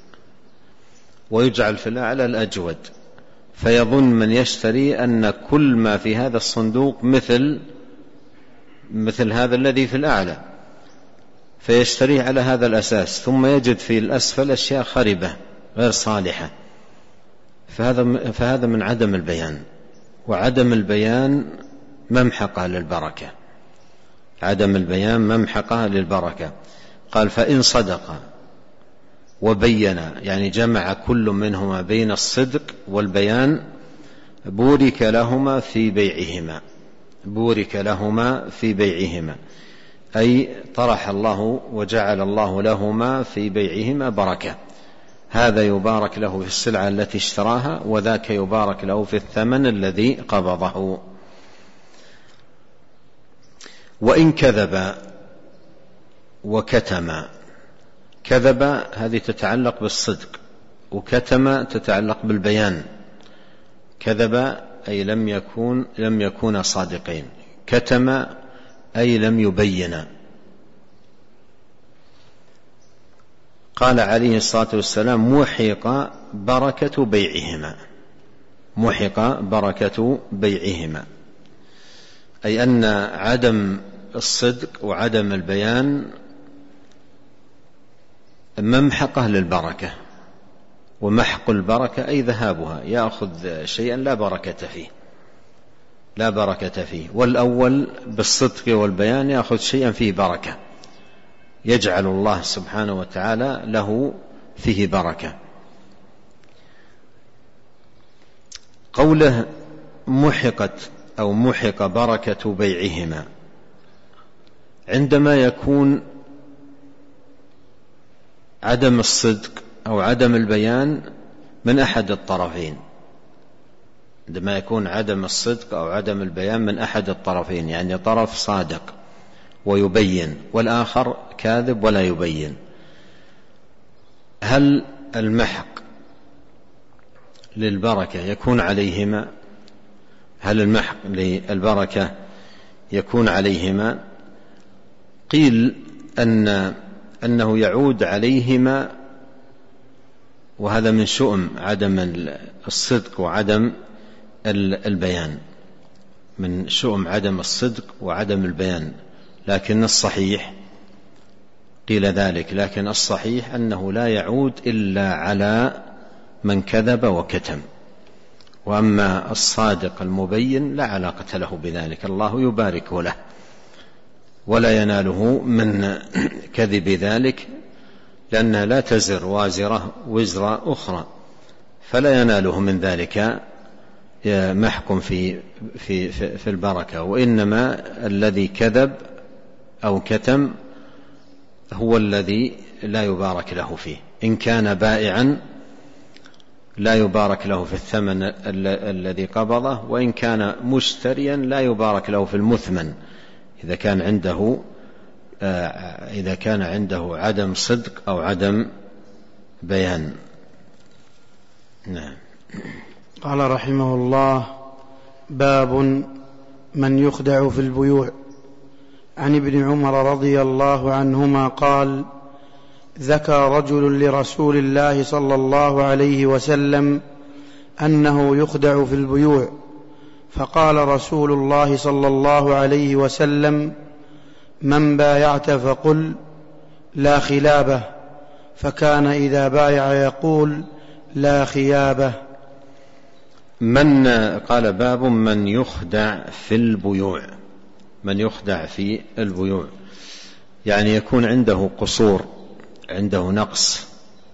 ويجعل في الأعلى الأجود، فيظن من يشتري أن كل ما في هذا الصندوق مثل مثل هذا الذي في الأعلى، فيشتريه على هذا الأساس، ثم يجد في الأسفل أشياء خربة غير صالحة. فهذا فهذا من عدم البيان، وعدم البيان ممحقة للبركة، عدم البيان ممحقة للبركة. قال فإن صدق وبينا، يعني جمع كل منهما بين الصدق والبيان، بورك لهما في بيعهما، بورك لهما في بيعهما، أي طرح الله وجعل الله لهما في بيعهما بركة. هذا يبارك له في السلعة التي اشتراها، وذاك يبارك له في الثمن الذي قبضه. وإن كذب وكتم، كذب هذه تتعلق بالصدق، وكتم تتعلق بالبيان. كذب أي لم يكون لم يكون صادقين، كتم أي لم يبين. قال عليه الصلاة والسلام: محق بركة بيعهما. محق بركة بيعهما، أي أن عدم الصدق وعدم البيان ممحقة للبركة، ومحق البركة أي ذهابها، يأخذ شيئا لا بركة فيه لا بركة فيه والأول بالصدق والبيان يأخذ شيئا فيه بركة، يجعل الله سبحانه وتعالى له فيه بركة. قوله محقت أو محق بركة بيعهما، عندما يكون عدم الصدق أو عدم البيان من أحد الطرفين، عندما يكون عدم الصدق أو عدم البيان من أحد الطرفين، يعني طرف صادق ويبين والآخر كاذب ولا يبين، هل المحق للبركة يكون عليهما؟ هل المحق للبركة يكون عليهما؟ قيل أن أنه يعود عليهما، وهذا من شؤم عدم الصدق وعدم البيان، من شؤم عدم الصدق وعدم البيان. لكن الصحيح قيل ذلك، لكن الصحيح أنه لا يعود إلا على من كذب وكتم، وأما الصادق المبين لا علاقة له بذلك، الله يبارك له ولا يناله من كذب ذلك، لأنها لا تزر وازرة وزر أخرى، فلا يناله من ذلك محكم في, في, في, في البركة. وإنما الذي كذب أو كتم هو الذي لا يبارك له فيه، إن كان بائعا لا يبارك له في الثمن الذي قبضه، وإن كان مشتريا لا يبارك له في المثمن إذا كان عنده إذا كان عنده عدم صدق أو عدم بيان. نعم. قال رحمه الله: باب من يخدع في البيوع. عن ابن عمر رضي الله عنهما قال: ذكى رجل لرسول الله صلى الله عليه وسلم أنه يخدع في البيوع، فقال رسول الله صلى الله عليه وسلم: من بايعت فقل لا خلابة، فكان إذا بايع يقول لا خيابة. من قال باب من يخدع في البيوع. من يخدع في البيوع يعني يكون عنده قصور، عنده نقص،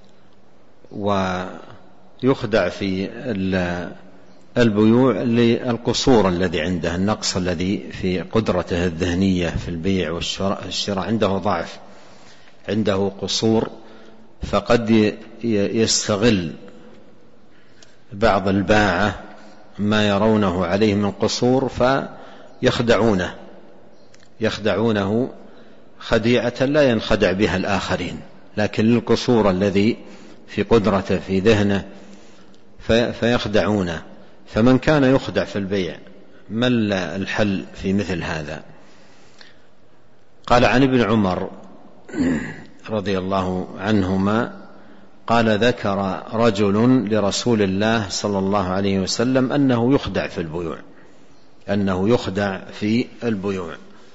ويخدع في البيوع للقصور الذي عنده، النقص الذي في قدرته الذهنية في البيع والشراء، عنده ضعف، عنده قصور، فقد يستغل بعض الباعة ما يرونه عليه من قصور فيخدعونه يخدعونه خديعة لا ينخدع بها الآخرين، لكن للقصور الذي في قدرته في ذهنه فيخدعونه. فمن كان يخدع في البيع ما الحل في مثل هذا؟ قال عن ابن عمر رضي الله عنهما قال: ذكر رجل لرسول الله صلى الله عليه وسلم أنه يخدع في البيوع أنه يخدع في البيوع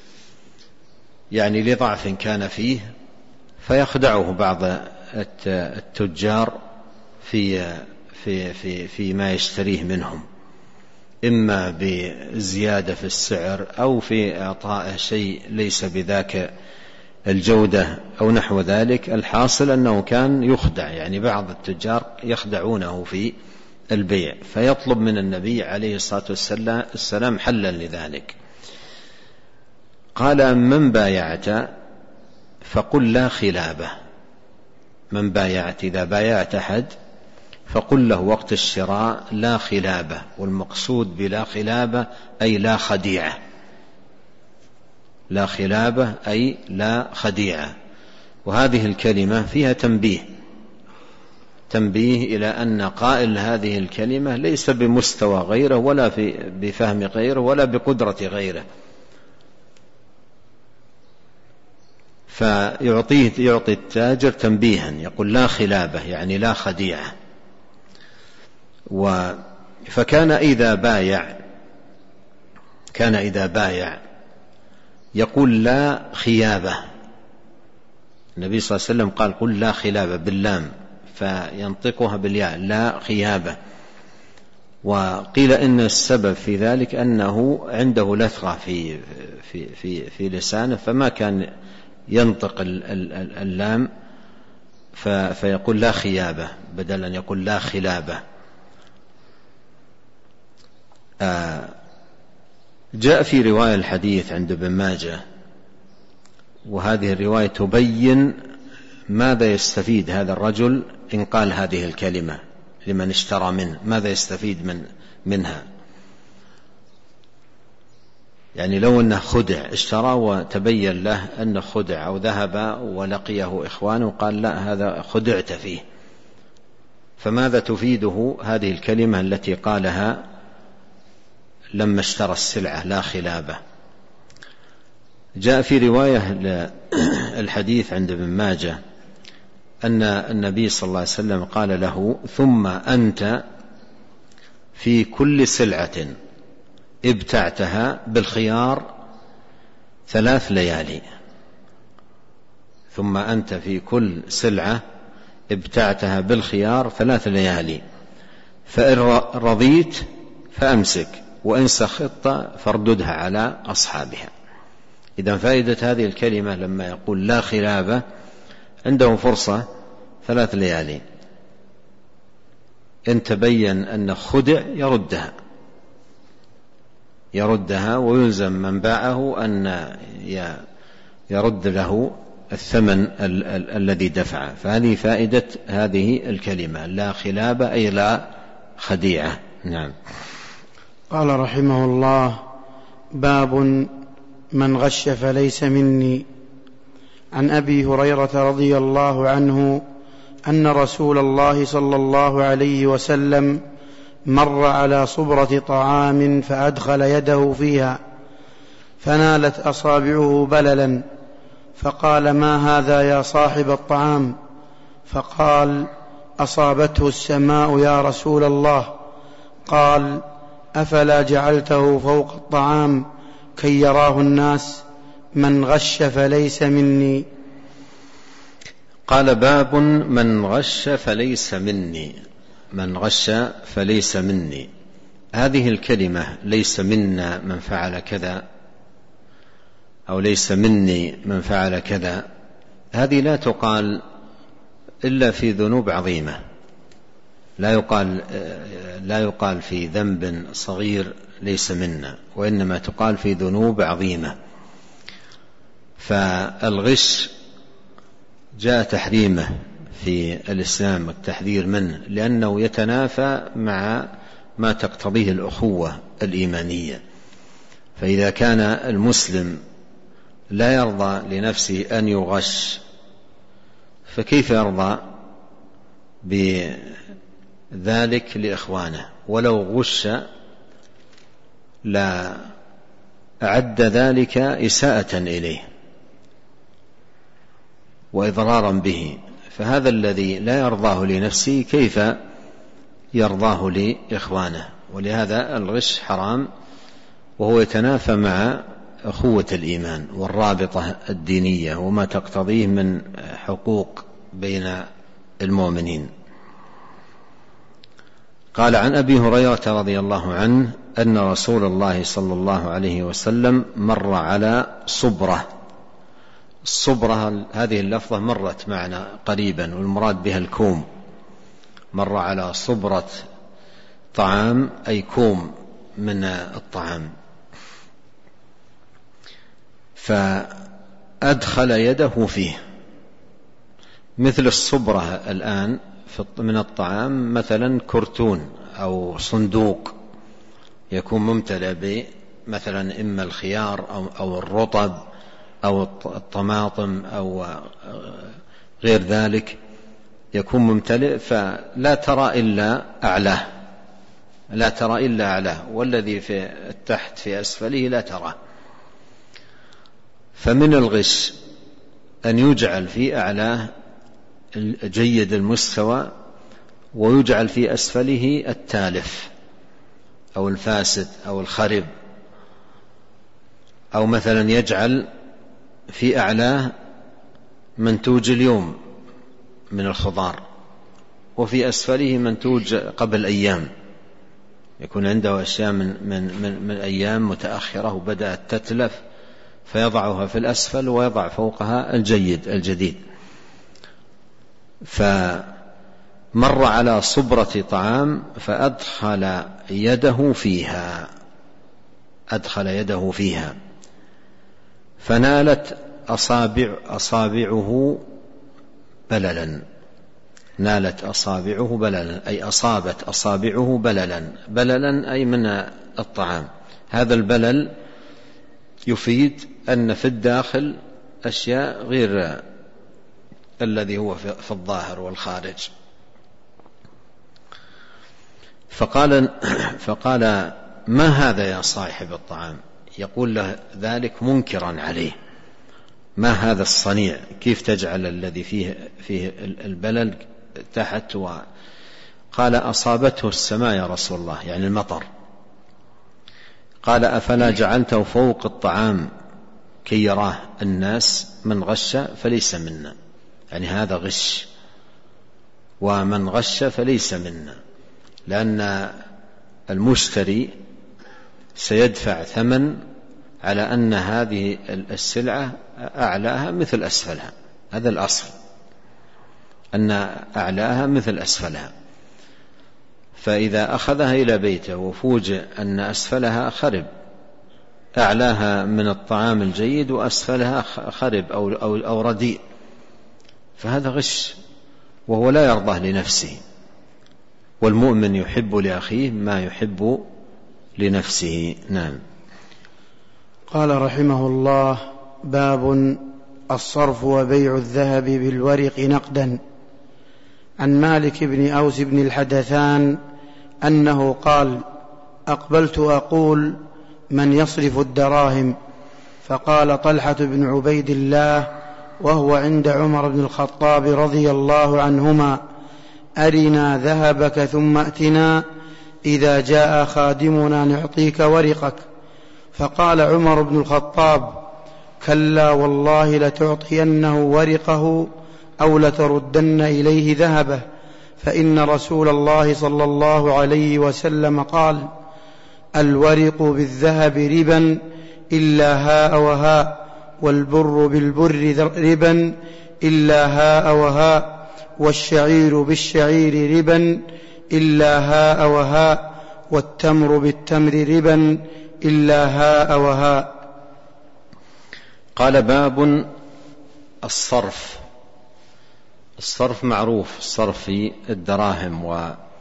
يعني لضعف كان فيه، فيخدعه بعض التجار في في في في ما يشتريه منهم، إما بزيادة في السعر أو في إعطاء شيء ليس بذاك الجودة أو نحو ذلك. الحاصل أنه كان يخدع، يعني بعض التجار يخدعونه في البيع، فيطلب من النبي عليه الصلاة والسلام حلا لذلك. قال: من بايعت فقل لا خلابة. من بايعت، إذا بايعت أحد فقل له وقت الشراء لا خلابة، والمقصود بلا خلابة أي لا خديعة، لا خلابة أي لا خديعة، وهذه الكلمة فيها تنبيه تنبيه إلى أن قائل هذه الكلمة ليس بمستوى غيره ولا في بفهم غيره ولا بقدرة غيره، فيعطيه يعطي التاجر تنبيها، يقول لا خلابة يعني لا خديعة. فكان إذا بايع كان إذا بايع يقول لا خيابة. النبي صلى الله عليه وسلم قال قل لا خلابة باللام، فينطقها بالياء لا خيابة. وقيل إن السبب في ذلك أنه عنده لثغة في في في في لسانه، فما كان ينطق اللام فيقول لا خيابة بدل أن يقول لا خلابة. جاء في رواية الحديث عند ابن ماجه، وهذه الرواية تبين ماذا يستفيد هذا الرجل إن قال هذه الكلمة لمن اشترى منه، ماذا يستفيد من منها. يعني لو أنه خدع، اشترى وتبين له أنه خدع، أو ذهب ولقيه إخوانه وقال لا هذا خدعت فيه، فماذا تفيده هذه الكلمة التي قالها لما اشترى السلعة لا خلابة. جاء في رواية الحديث عند ابن ماجه أن النبي صلى الله عليه وسلم قال له ثم أنت في كل سلعة ابتعتها بالخيار ثلاث ليالي. ثم أنت في كل سلعة ابتعتها بالخيار ثلاث ليالي، فإن رضيت فأمسك وإن سخطت فارددها على أصحابها. إذن فائدة هذه الكلمة لما يقول لا خلابة عنده فرصة ثلاث ليالي، إن تبين أن خدع يردها يردها ويلزم من باعه أن يرد له الثمن ال- ال- الذي دفعه. فهذه فائدة هذه الكلمة لا خلابة أي لا خديعة. نعم. قال رحمه الله باب من غش فليس مني. عن أبي هريرة رضي الله عنه أن رسول الله صلى الله عليه وسلم مر على صبرة طعام فأدخل يده فيها فنالت أصابعه بللا، فقال ما هذا يا صاحب الطعام؟ فقال أصابته السماء يا رسول الله. قال أفلا جعلته فوق الطعام كي يراه الناس؟ من غش فليس مني. قال باب من غش فليس مني. من غش فليس مني، هذه الكلمة ليس منا من فعل كذا أو ليس مني من فعل كذا، هذه لا تقال إلا في ذنوب عظيمة. لا يقال لا يقال في ذنب صغير ليس منا، وإنما تقال في ذنوب عظيمة. فالغش جاء تحريمه في الإسلام والتحذير منه، لأنه يتنافى مع ما تقتضيه الأخوة الإيمانية. فإذا كان المسلم لا يرضى لنفسه أن يغش، فكيف يرضى بذلك لإخوانه؟ ولو غش لا أعد ذلك إساءة إليه وإضرارا به، فهذا الذي لا يرضاه لنفسه كيف يرضاه لإخوانه؟ ولهذا الغش حرام، وهو يتنافى مع أخوة الإيمان والرابطة الدينية وما تقتضيه من حقوق بين المؤمنين. قال عن أبي هريرة رضي الله عنه أن رسول الله صلى الله عليه وسلم مر على صبرة. الصبرة هذه اللفظة مرت معنا قريبا، والمراد بها الكوم. مر على صبرة طعام أي كوم من الطعام، فأدخل يده فيه. مثل الصبرة الآن من الطعام مثلا كرتون أو صندوق يكون ممتلئ مثلا إما الخيار أو الرطب أو الطماطم أو غير ذلك يكون ممتلئ، فلا ترى إلا أعلاه، لا ترى إلا أعلاه، والذي في التحت في أسفله لا ترى. فمن الغش أن يجعل في أعلاه جيد المستوى ويجعل في أسفله التالف أو الفاسد أو الخرب، أو مثلا يجعل في أعلاه منتوج اليوم من الخضار وفي أسفله منتوج قبل أيام، يكون عنده أشياء من, من, من, من أيام متأخرة وبدأت تتلف فيضعها في الأسفل ويضع فوقها الجيد الجديد. فمر على صبرة طعام فأدخل يده فيها أدخل يده فيها فنالت أصابع أصابعه بللا نالت أصابعه بللا أي أصابت أصابعه بللا بللا أي من الطعام. هذا البلل يفيد أن في الداخل أشياء غير الذي هو في الظاهر والخارج. فقال, فقال ما هذا يا صاحب الطعام؟ يقول له ذلك منكرا عليه، ما هذا الصنيع؟ كيف تجعل الذي فيه, فيه البلل تحت؟ قال أصابته السماء يا رسول الله، يعني المطر. قال أفلا جعلته فوق الطعام كي يراه الناس؟ من غش فليس منا، يعني هذا غش، ومن غش فليس منا، لأن المشتري سيدفع ثمن على أن هذه السلعة أعلاها مثل أسفلها. هذا الأصل، أن أعلاها مثل أسفلها. فإذا أخذها إلى بيته وفوجئ أن أسفلها خرب، أعلاها من الطعام الجيد وأسفلها خرب أو, أو, أو رديء، فهذا غش وهو لا يرضاه لنفسه. والمؤمن يحب لأخيه ما يحب لنفسه. نعم. قال رحمه الله: باب الصرف وبيع الذهب بالورق نقدا. عن مالك بن أوس بن الحدثان أنه قال: أقبلت أقول: من يصرف الدراهم؟ فقال طلحة بن عبيد الله وهو عند عمر بن الخطاب رضي الله عنهما: أرنا ذهبك ثم أتنا، إذا جاء خادمنا نعطيك ورقك. فقال عمر بن الخطاب: كلا والله لتعطينه ورقه أو لتردن إليه ذهبه، فإن رسول الله صلى الله عليه وسلم قال: الورق بالذهب ربا إلا هاء وهاء، والبر بالبر ربا إلا هاء وهاء، والشعير بالشعير ربا إلا هاء وهاء، والتمر بالتمر ربا إلا هاء وهاء. قال: باب الصرف. الصرف معروف، الصرف في الدراهم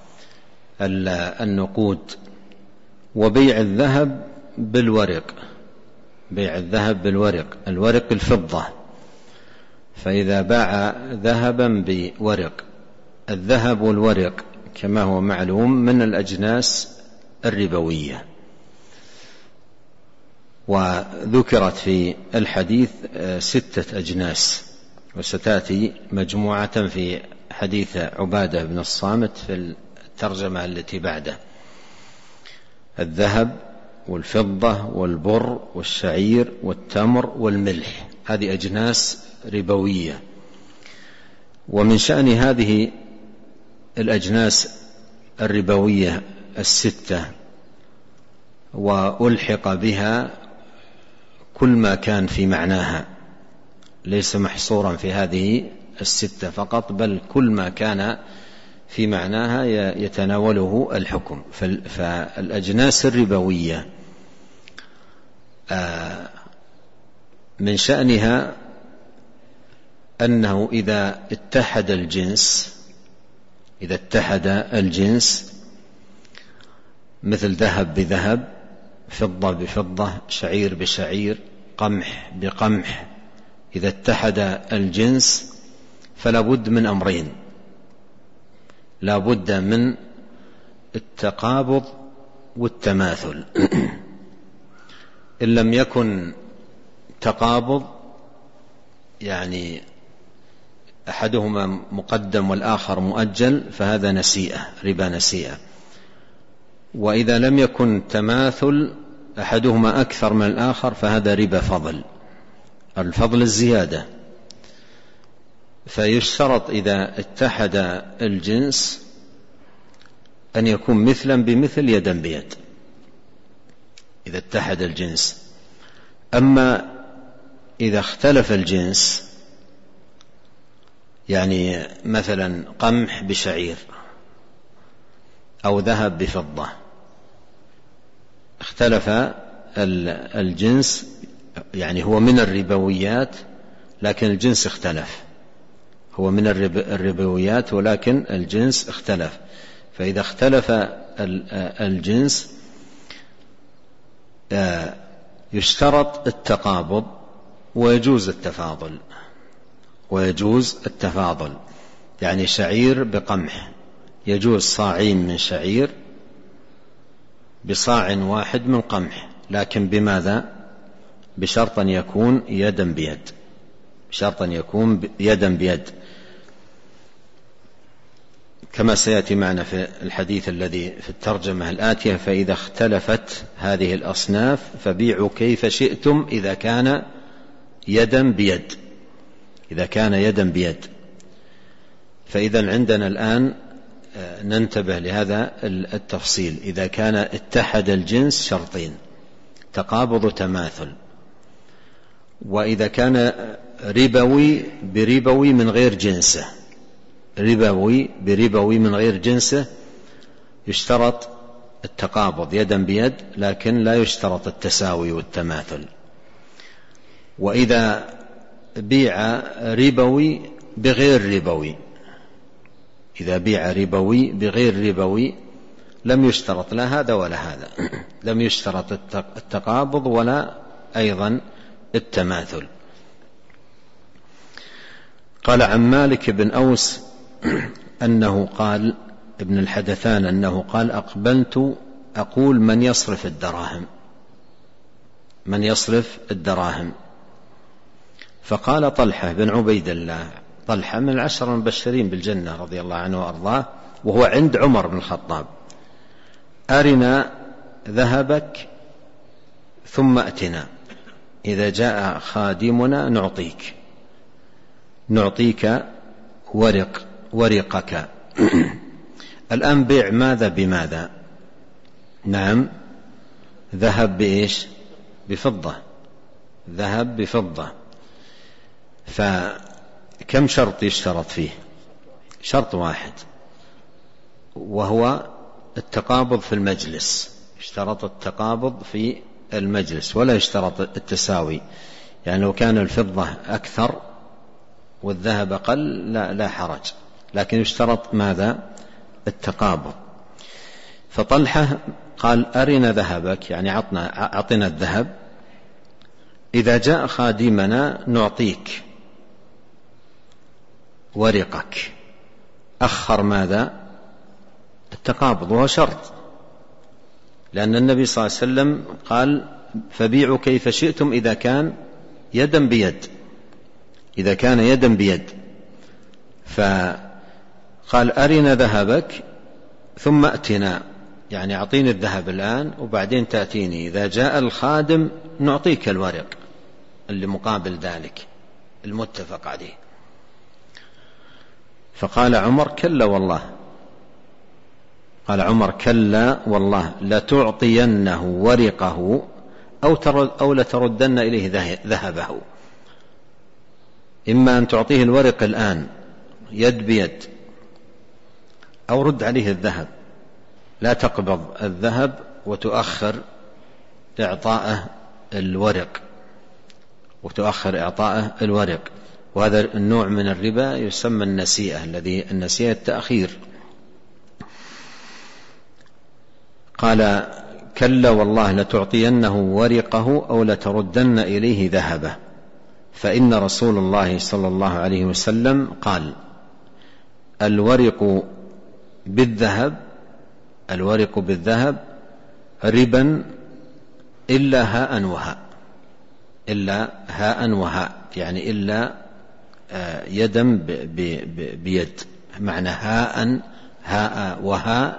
والنقود. وبيع الذهب بالورق، بيع الذهب بالورق، الورق الفضة. فإذا باع ذهبا بورق، الذهب والورق كما هو معلوم من الأجناس الربوية، وذكرت في الحديث ستة أجناس، وستأتي مجموعة في حديث عبادة بن الصامت في الترجمة التي بعده: الذهب والفضة والبر والشعير والتمر والملح، هذه أجناس ربوية. ومن شأن هذه الأجناس الربوية الستة وألحق بها كل ما كان في معناها، ليس محصورا في هذه الستة فقط، بل كل ما كان في معناها يتناوله الحكم. فالأجناس الربوية من شأنها أنه إذا اتحد الجنس إذا اتحد الجنس مثل ذهب بذهب، فضة بفضة، شعير بشعير، قمح بقمح، إذا اتحد الجنس فلا بد من أمرين: لا بد من التقابض والتماثل. إن لم يكن تقابض، يعني أحدهما مقدم والآخر مؤجل، فهذا نسيئة، ربا نسيئة. وإذا لم يكن تماثل، أحدهما أكثر من الآخر، فهذا ربا فضل، الفضل الزيادة. فيشترط إذا اتحد الجنس أن يكون مثلا بمثل، يدا بيد، إذا اتحد الجنس. أما إذا اختلف الجنس، يعني مثلا قمح بشعير أو ذهب بفضة، اختلف الجنس، يعني هو من الربويات لكن الجنس اختلف، هو من الربويات ولكن الجنس اختلف. فإذا اختلف الجنس يشترط التقابض ويجوز التفاضل، ويجوز التفاضل. يعني شعير بقمح يجوز صاعين من شعير بصاع واحد من قمح، لكن بماذا؟ بشرط أن يكون يدا بيد، بشرط أن يكون يدا بيد، كما سيأتي معنا في الحديث الذي في الترجمة الآتية: فإذا اختلفت هذه الأصناف فبيعوا كيف شئتم إذا كان يدا بيد، إذا كان يدا بيد. فإذا عندنا الآن ننتبه لهذا التفصيل: إذا كان اتحد الجنس شرطين: تقابض وتماثل. وإذا كان ربوي بربوي من غير جنسه، ربوي بربوي من غير جنسه، يشترط التقابض يدا بيد، لكن لا يشترط التساوي والتماثل. وإذا بيع ربوي بغير ربوي، إذا بيع ربوي بغير ربوي لم يشترط لا هذا ولا هذا، لم يشترط التقابض ولا أيضا التماثل. قال عن مالك بن أوس أنه قال، ابن الحدثان أنه قال: أقبلت أقول من يصرف الدراهم، من يصرف الدراهم. فقال طلحة بن عبيد الله، طلحة من العشر المبشرين بالجنة رضي الله عنه وأرضاه، وهو عند عمر بن الخطاب: أرنا ذهبك ثم أتنا، إذا جاء خادمنا نعطيك نعطيك ورق ورقك. الآن بيع ماذا بماذا؟ نعم، ذهب بإيش؟ بفضة، ذهب بفضة. فكم شرط يشترط فيه؟ شرط واحد، وهو التقابض في المجلس، يشترط التقابض في المجلس ولا يشترط التساوي. يعني لو كان الفضة أكثر والذهب أقل لا, لا حرج، لكن يشترط ماذا؟ التقابض. فطلحة قال: أرنا ذهبك، يعني عطنا أعطنا الذهب، إذا جاء خادمنا نعطيك ورقك. أخر ماذا؟ التقابض، وهو شرط، لأن النبي صلى الله عليه وسلم قال: فبيعوا كيف شئتم إذا كان يدا بيد، إذا كان يدا بيد. فقال: أرنا ذهبك ثم أتنا، يعني أعطيني الذهب الآن وبعدين تأتيني، إذا جاء الخادم نعطيك الورق اللي مقابل ذلك المتفق عليه. فقال عمر: كلا والله، قال عمر: كلا والله لتعطينه ورقه أو, أو لتردن إليه ذهبه. إما أن تعطيه الورق الآن يد بيد، أو رد عليه الذهب، لا تقبض الذهب وتؤخر إعطاءه الورق، وتؤخر إعطاءه الورق. وهذا النوع من الربا يسمى النسيئة، الذي النسيئة التأخير. قال: كلا والله لتعطينه ورقه أو لتردن إليه ذهبه. فإن رسول الله صلى الله عليه وسلم قال: الورق بالذهب الورق بالذهب ربا إلا هاء وهاء إلا هاء وهاء يعني إلا يدا بيد. معنى هاء هاء وهاء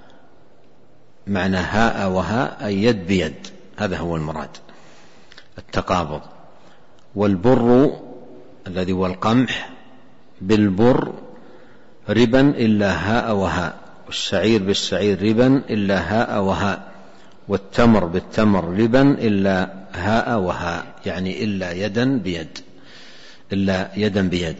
معنى هاء وهاء أي يد بيد، هذا هو المراد التقابض. والبر الذي هو القمح بالبر ربا إلا هاء وهاء، والشعير بالشعير ربا إلا هاء وهاء، والتمر بالتمر ربا إلا هاء وهاء يعني إلا يدا بيد إلا يدا بيد.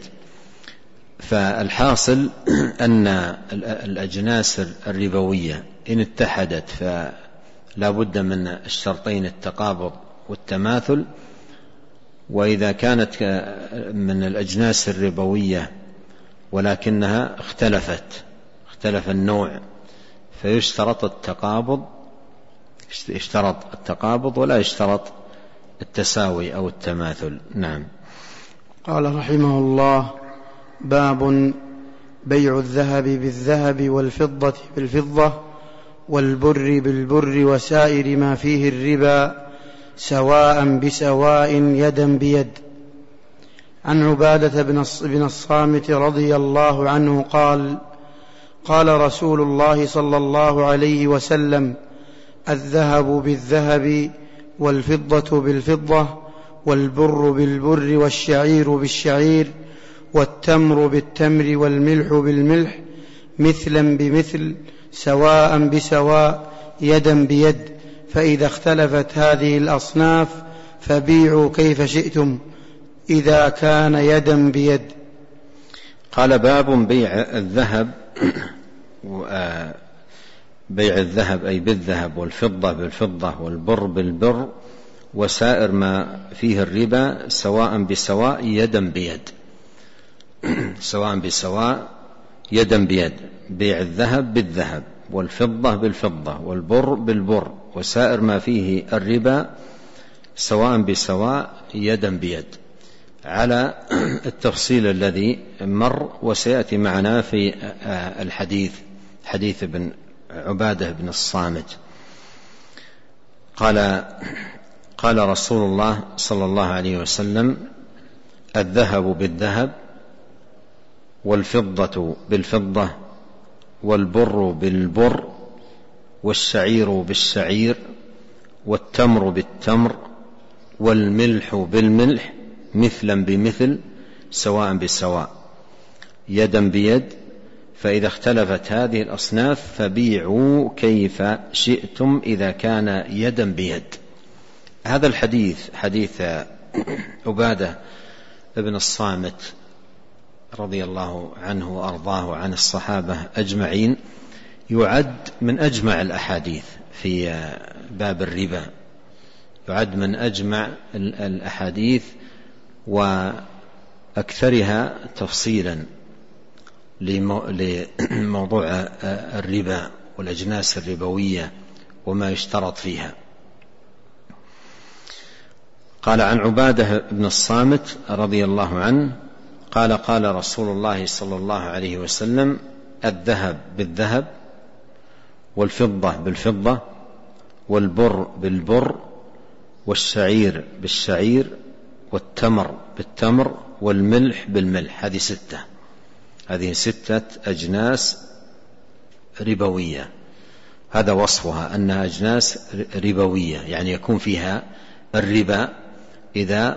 فالحاصل أن الأجناس الربوية إن اتحدت فلا بد من الشرطين التقابض والتماثل. وإذا كانت من الأجناس الربوية ولكنها اختلفت اختلف النوع فيشترط التقابض يشترط التقابض ولا يشترط التساوي أو التماثل. نعم. قال رحمه الله: باب بيع الذهب بالذهب والفضة بالفضة والبر بالبر وسائر ما فيه الربا سواء بسواء يدا بيد. عن عبادة بن الصامت رضي الله عنه قال: قال رسول الله صلى الله عليه وسلم: الذهب بالذهب والفضة بالفضة والبر بالبر والشعير بالشعير والتمر بالتمر والملح بالملح مثلا بمثل سواء بسواء يدا بيد، فإذا اختلفت هذه الأصناف فبيعوا كيف شئتم إذا كان يدا بيد. قال: باب بيع الذهب بيع الذهب أي بالذهب والفضة بالفضة والبر بالبر وسائر ما فيه الربا سواء بسواء يدا بيد سواء بسواء يدا بيد. بيع الذهب بالذهب والفضة بالفضة والبر بالبر وسائر ما فيه الربا سواء بسواء يدا بيد، على التفصيل الذي مر وسيأتي معنا في الحديث حديث ابن عبادة بن الصامت. قال قال رسول الله صلى الله عليه وسلم: الذهب بالذهب والفضة بالفضة والبر بالبر والشعير بالشعير والتمر بالتمر والملح بالملح مثلا بمثل سواء بسواء يدا بيد، فإذا اختلفت هذه الأصناف فبيعوا كيف شئتم إذا كان يدا بيد. هذا الحديث حديث عبادة بن الصامت رضي الله عنه وأرضاه عن الصحابة أجمعين يعد من أجمع الأحاديث في باب الربا، يعد من أجمع الأحاديث وأكثرها تفصيلا لموضوع الربا والأجناس الربوية وما يشترط فيها. قال: عن عبادة بن الصامت رضي الله عنه قال: قال رسول الله صلى الله عليه وسلم: الذهب بالذهب والفضة بالفضة والبر بالبر والشعير بالشعير والتمر بالتمر والملح بالملح. هذه ستة هذه ستة أجناس ربوية، هذا وصفها أنها أجناس ربوية، يعني يكون فيها الربا إذا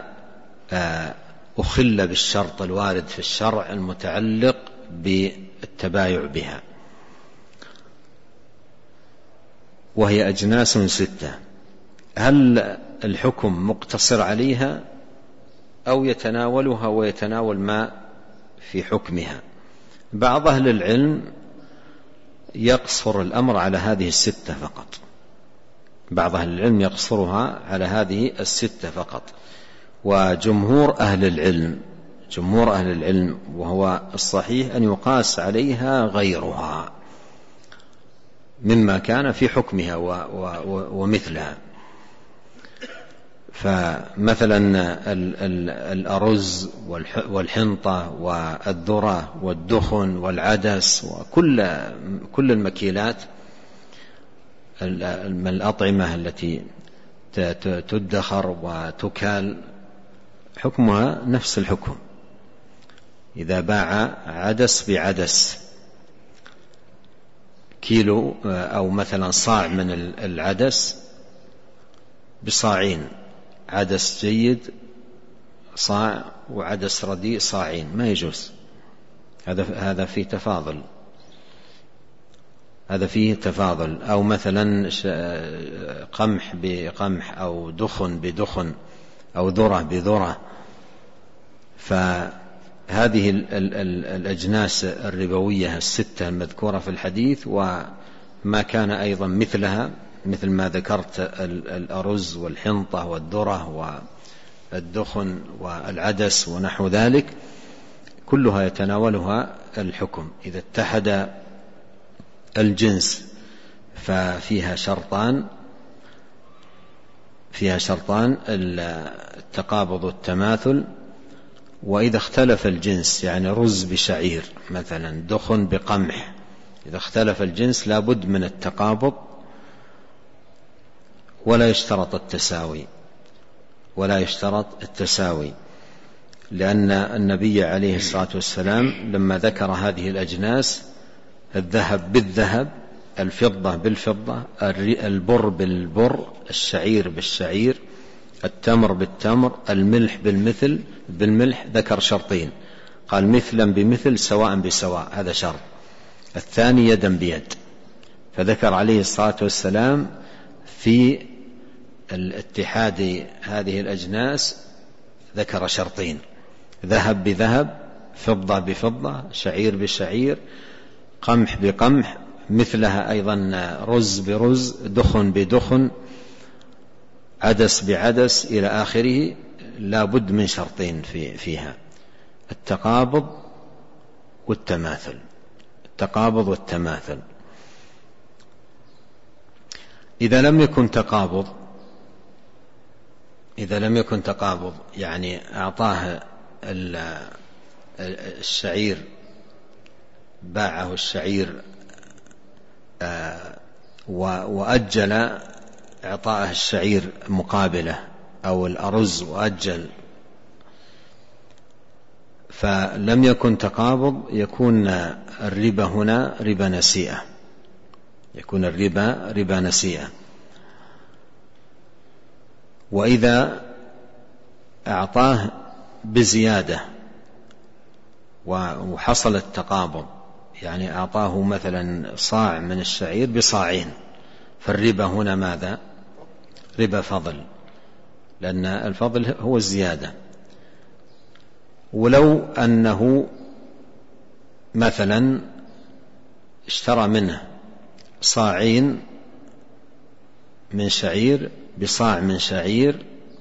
أخل بالشرط الوارد في الشرع المتعلق بالتبايع بها، وهي أجناس ستة. هل الحكم مقتصر عليها أو يتناولها ويتناول ما في حكمها؟ بعض أهل العلم يقصر الأمر على هذه الستة فقط، بعض أهل العلم يقصرها على هذه الستة فقط، وجمهور أهل العلم جمهور أهل العلم وهو الصحيح أن يقاس عليها غيرها مما كان في حكمها ومثلها. فمثلا الأرز والحنطة والذرة والدخن والعدس وكل كل المكيلات من الأطعمة التي تدخر وتكال حكمها نفس الحكم. إذا باع عدس بعدس كيلو أو مثلا صاع من العدس بصاعين، عدس جيد صاع وعدس رديء صاعين، ما يجوز. هذا هذا فيه تفاضل، هذا فيه تفاضل. أو مثلا قمح بقمح أو دخن بدخن أو ذرة بذرة. فهذه الأجناس الربوية الستة المذكورة في الحديث وما كان أيضا مثلها مثل ما ذكرت الأرز والحنطة والذرة والدخن والعدس ونحو ذلك، كلها يتناولها الحكم. إذا اتحد الجنس ففيها شرطان فيها شرطان التقابض والتماثل. وإذا اختلف الجنس، يعني رز بشعير مثلا، دخن بقمح، إذا اختلف الجنس لابد من التقابض ولا يشترط التساوي ولا يشترط التساوي لأن النبي عليه الصلاة والسلام لما ذكر هذه الأجناس، الذهب بالذهب، الفضة بالفضة، البر بالبر، الشعير بالشعير، التمر بالتمر، الملح بالمثل بالملح، ذكر شرطين، قال مثلا بمثل سواء بسواء، هذا شرط. الثاني يدا بيد. فذكر عليه الصلاة والسلام في الاتحاد هذه الأجناس ذكر شرطين: ذهب بذهب، فضة بفضة، شعير بشعير، قمح بقمح، مثلها أيضا رز برز، دخن بدخن، عدس بعدس إلى آخره. لا بد من شرطين في فيها: التقابض والتماثل. التقابض والتماثل. إذا لم يكن تقابض إذا لم يكن تقابض يعني أعطاه الشعير، باعه الشعير وأجل إعطاءه الشعير مقابله، أو الأرز وأجل، فلم يكن تقابض، يكون الربا هنا ربا نسيئة، يكون الربا ربا نسيئة. وإذا أعطاه بزيادة وحصل التقابض، يعني أعطاه مثلا صاع من الشعير بصاعين، فالربا هنا ماذا؟ ربا فضل، لأن الفضل هو الزيادة. ولو أنه مثلا اشترى منه صاعين من شعير بصاع من شعير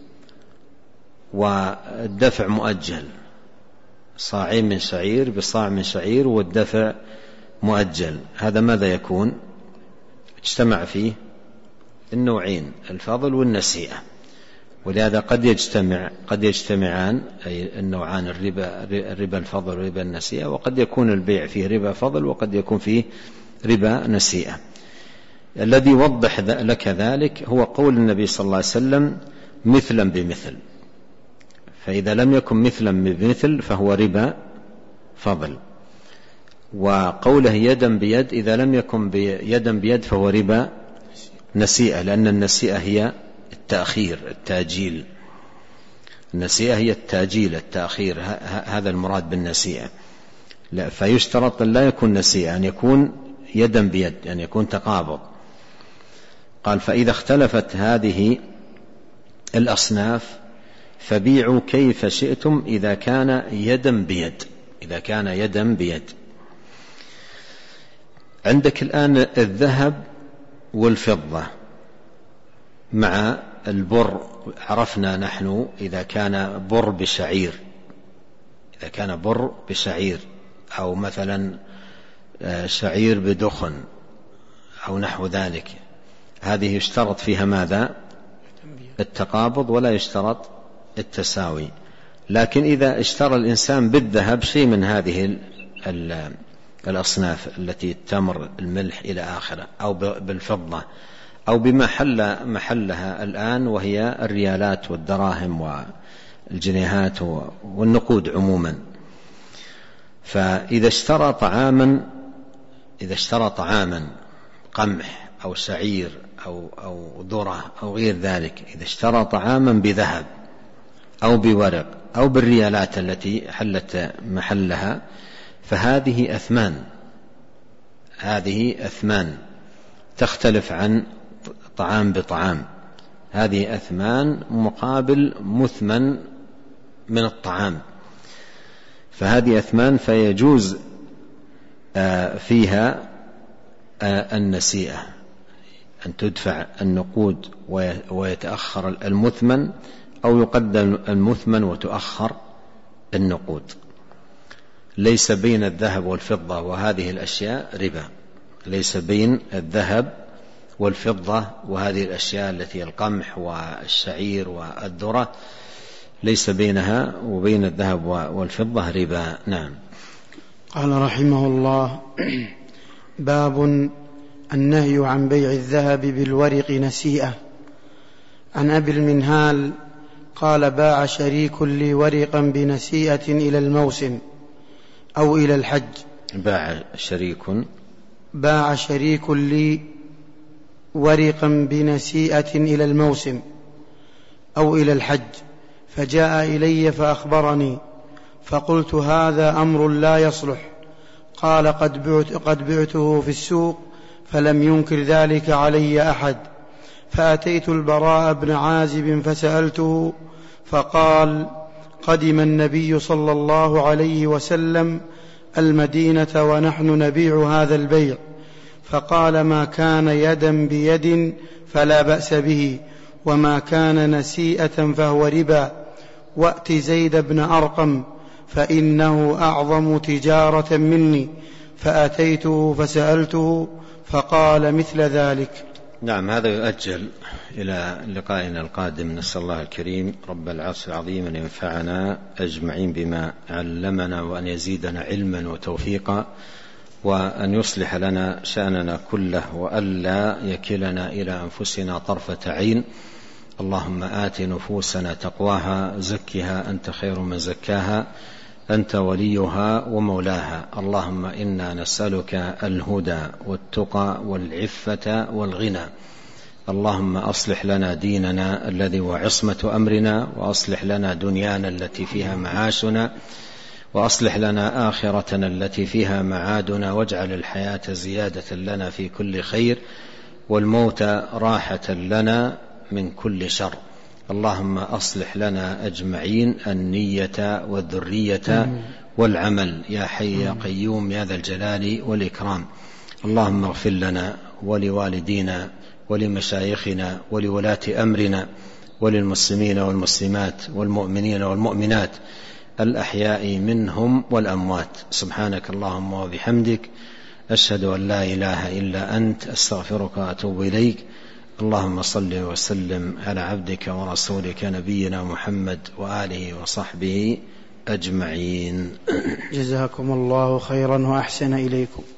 والدفع مؤجل، صاعين من شعير بصاع من شعير والدفع مؤجل، هذا ماذا يكون؟ اجتمع فيه النوعين، الفضل والنسيئة. ولهذا قد يجتمع قد يجتمعان أي النوعان، الربا الربا الفضل وربا النسيئة، وقد يكون البيع فيه ربا فضل وقد يكون فيه ربا نسيئة. الذي يوضح لك ذلك هو قول النبي صلى الله عليه وسلم: مثلا بمثل. فإذا لم يكن مثلا بمثل فهو ربا فضل. وقوله يدا بيد، إذا لم يكن يدا بيد فهو ربا نسيئة، لأن النسيئة هي التأخير التاجيل. النسيئة هي التاجيل التأخير، هذا المراد بالنسيئة. لا، فيشترط أن لا يكون نسيئة، أن يكون يدا بيد، أن يعني يكون تقابض. قال: فإذا اختلفت هذه الأصناف فبيعوا كيف شئتم إذا كان يدا بيد. إذا كان يدا بيد. عندك الآن الذهب والفضة مع البر، عرفنا نحن إذا كان بر بشعير، إذا كان بر بشعير، أو مثلا شعير بدخن أو نحو ذلك، هذه يشترط فيها ماذا؟ التقابض ولا يشترط التساوي. لكن إذا اشترى الإنسان بالذهب شيء من هذه الأصناف التي التمر الملح إلى آخره، أو بالفضة، أو بما حل محلها الآن وهي الريالات والدراهم والجنيهات والنقود عموما. فإذا اشترى طعاما إذا اشترى طعاما قمح أو شعير أو, أو ذرة أو غير ذلك، إذا اشترى طعاما بذهب أو بورق أو بالريالات التي حلت محلها، فهذه أثمان هذه أثمان تختلف عن طعام بطعام. هذه أثمان مقابل مثمن من الطعام، فهذه أثمان فيجوز فيها النسيئة، أن تدفع النقود ويتأخر المثمن، أو يقدم المثمن وتؤخر النقود. ليس بين الذهب والفضة وهذه الأشياء ربا، ليس بين الذهب والفضة وهذه الأشياء التي القمح والشعير والذرة ليس بينها وبين الذهب والفضة ربا. نعم. قال رحمه الله: باب النهي عن بيع الذهب بالورق نسيئة. عن أبي المنهال قال: باع شريك لي ورقا بنسيئة إلى الموسم أو إلى الحج. باع شريك باع شريك لي ورقا بنسيئة إلى الموسم أو إلى الحج، فجاء إلي فأخبرني، فقلت: هذا أمر لا يصلح. قال: قد بعت قد بعته في السوق، فلم ينكر ذلك علي أحد. فأتيت البراء بن عازب فسألته، فقال: قدم النبي صلى الله عليه وسلم المدينة ونحن نبيع هذا البيع، فقال: ما كان يدا بيد فلا بأس به، وما كان نسيئة فهو ربا. وأت زيد بن أرقم فإنه أعظم تجارة مني. فأتيته فسألته فقال مثل ذلك. نعم. هذا يؤجل إلى لقائنا القادم. نسأل الله الكريم رب العرش العظيم أن ينفعنا أجمعين بما علمنا، وأن يزيدنا علما وتوفيقا، وأن يصلح لنا شأننا كله، وألا يكلنا إلى أنفسنا طرفة عين. اللهم آت نفوسنا تقواها، زكها أنت خير من زكاها، أنت وليها ومولاها. اللهم إنا نسألك الهدى والتقى والعفة والغنى. اللهم أصلح لنا ديننا الذي هو عصمة أمرنا، وأصلح لنا دنيانا التي فيها معاشنا، وأصلح لنا آخرتنا التي فيها معادنا، واجعل الحياة زيادة لنا في كل خير، والموت راحة لنا من كل شر. اللهم أصلح لنا أجمعين النية والذرية والعمل، يا حي يا قيوم يا ذا الجلال والإكرام. اللهم اغفر لنا ولوالدينا ولمشايخنا ولولاة أمرنا وللمسلمين والمسلمات والمؤمنين والمؤمنات الأحياء منهم والأموات. سبحانك اللهم وبحمدك، أشهد أن لا إله إلا أنت، أستغفرك وأتوب إليك. اللهم صل وسلم على عبدك ورسولك نبينا محمد وآله وصحبه أجمعين. جزاكم الله خيرا وأحسن إليكم.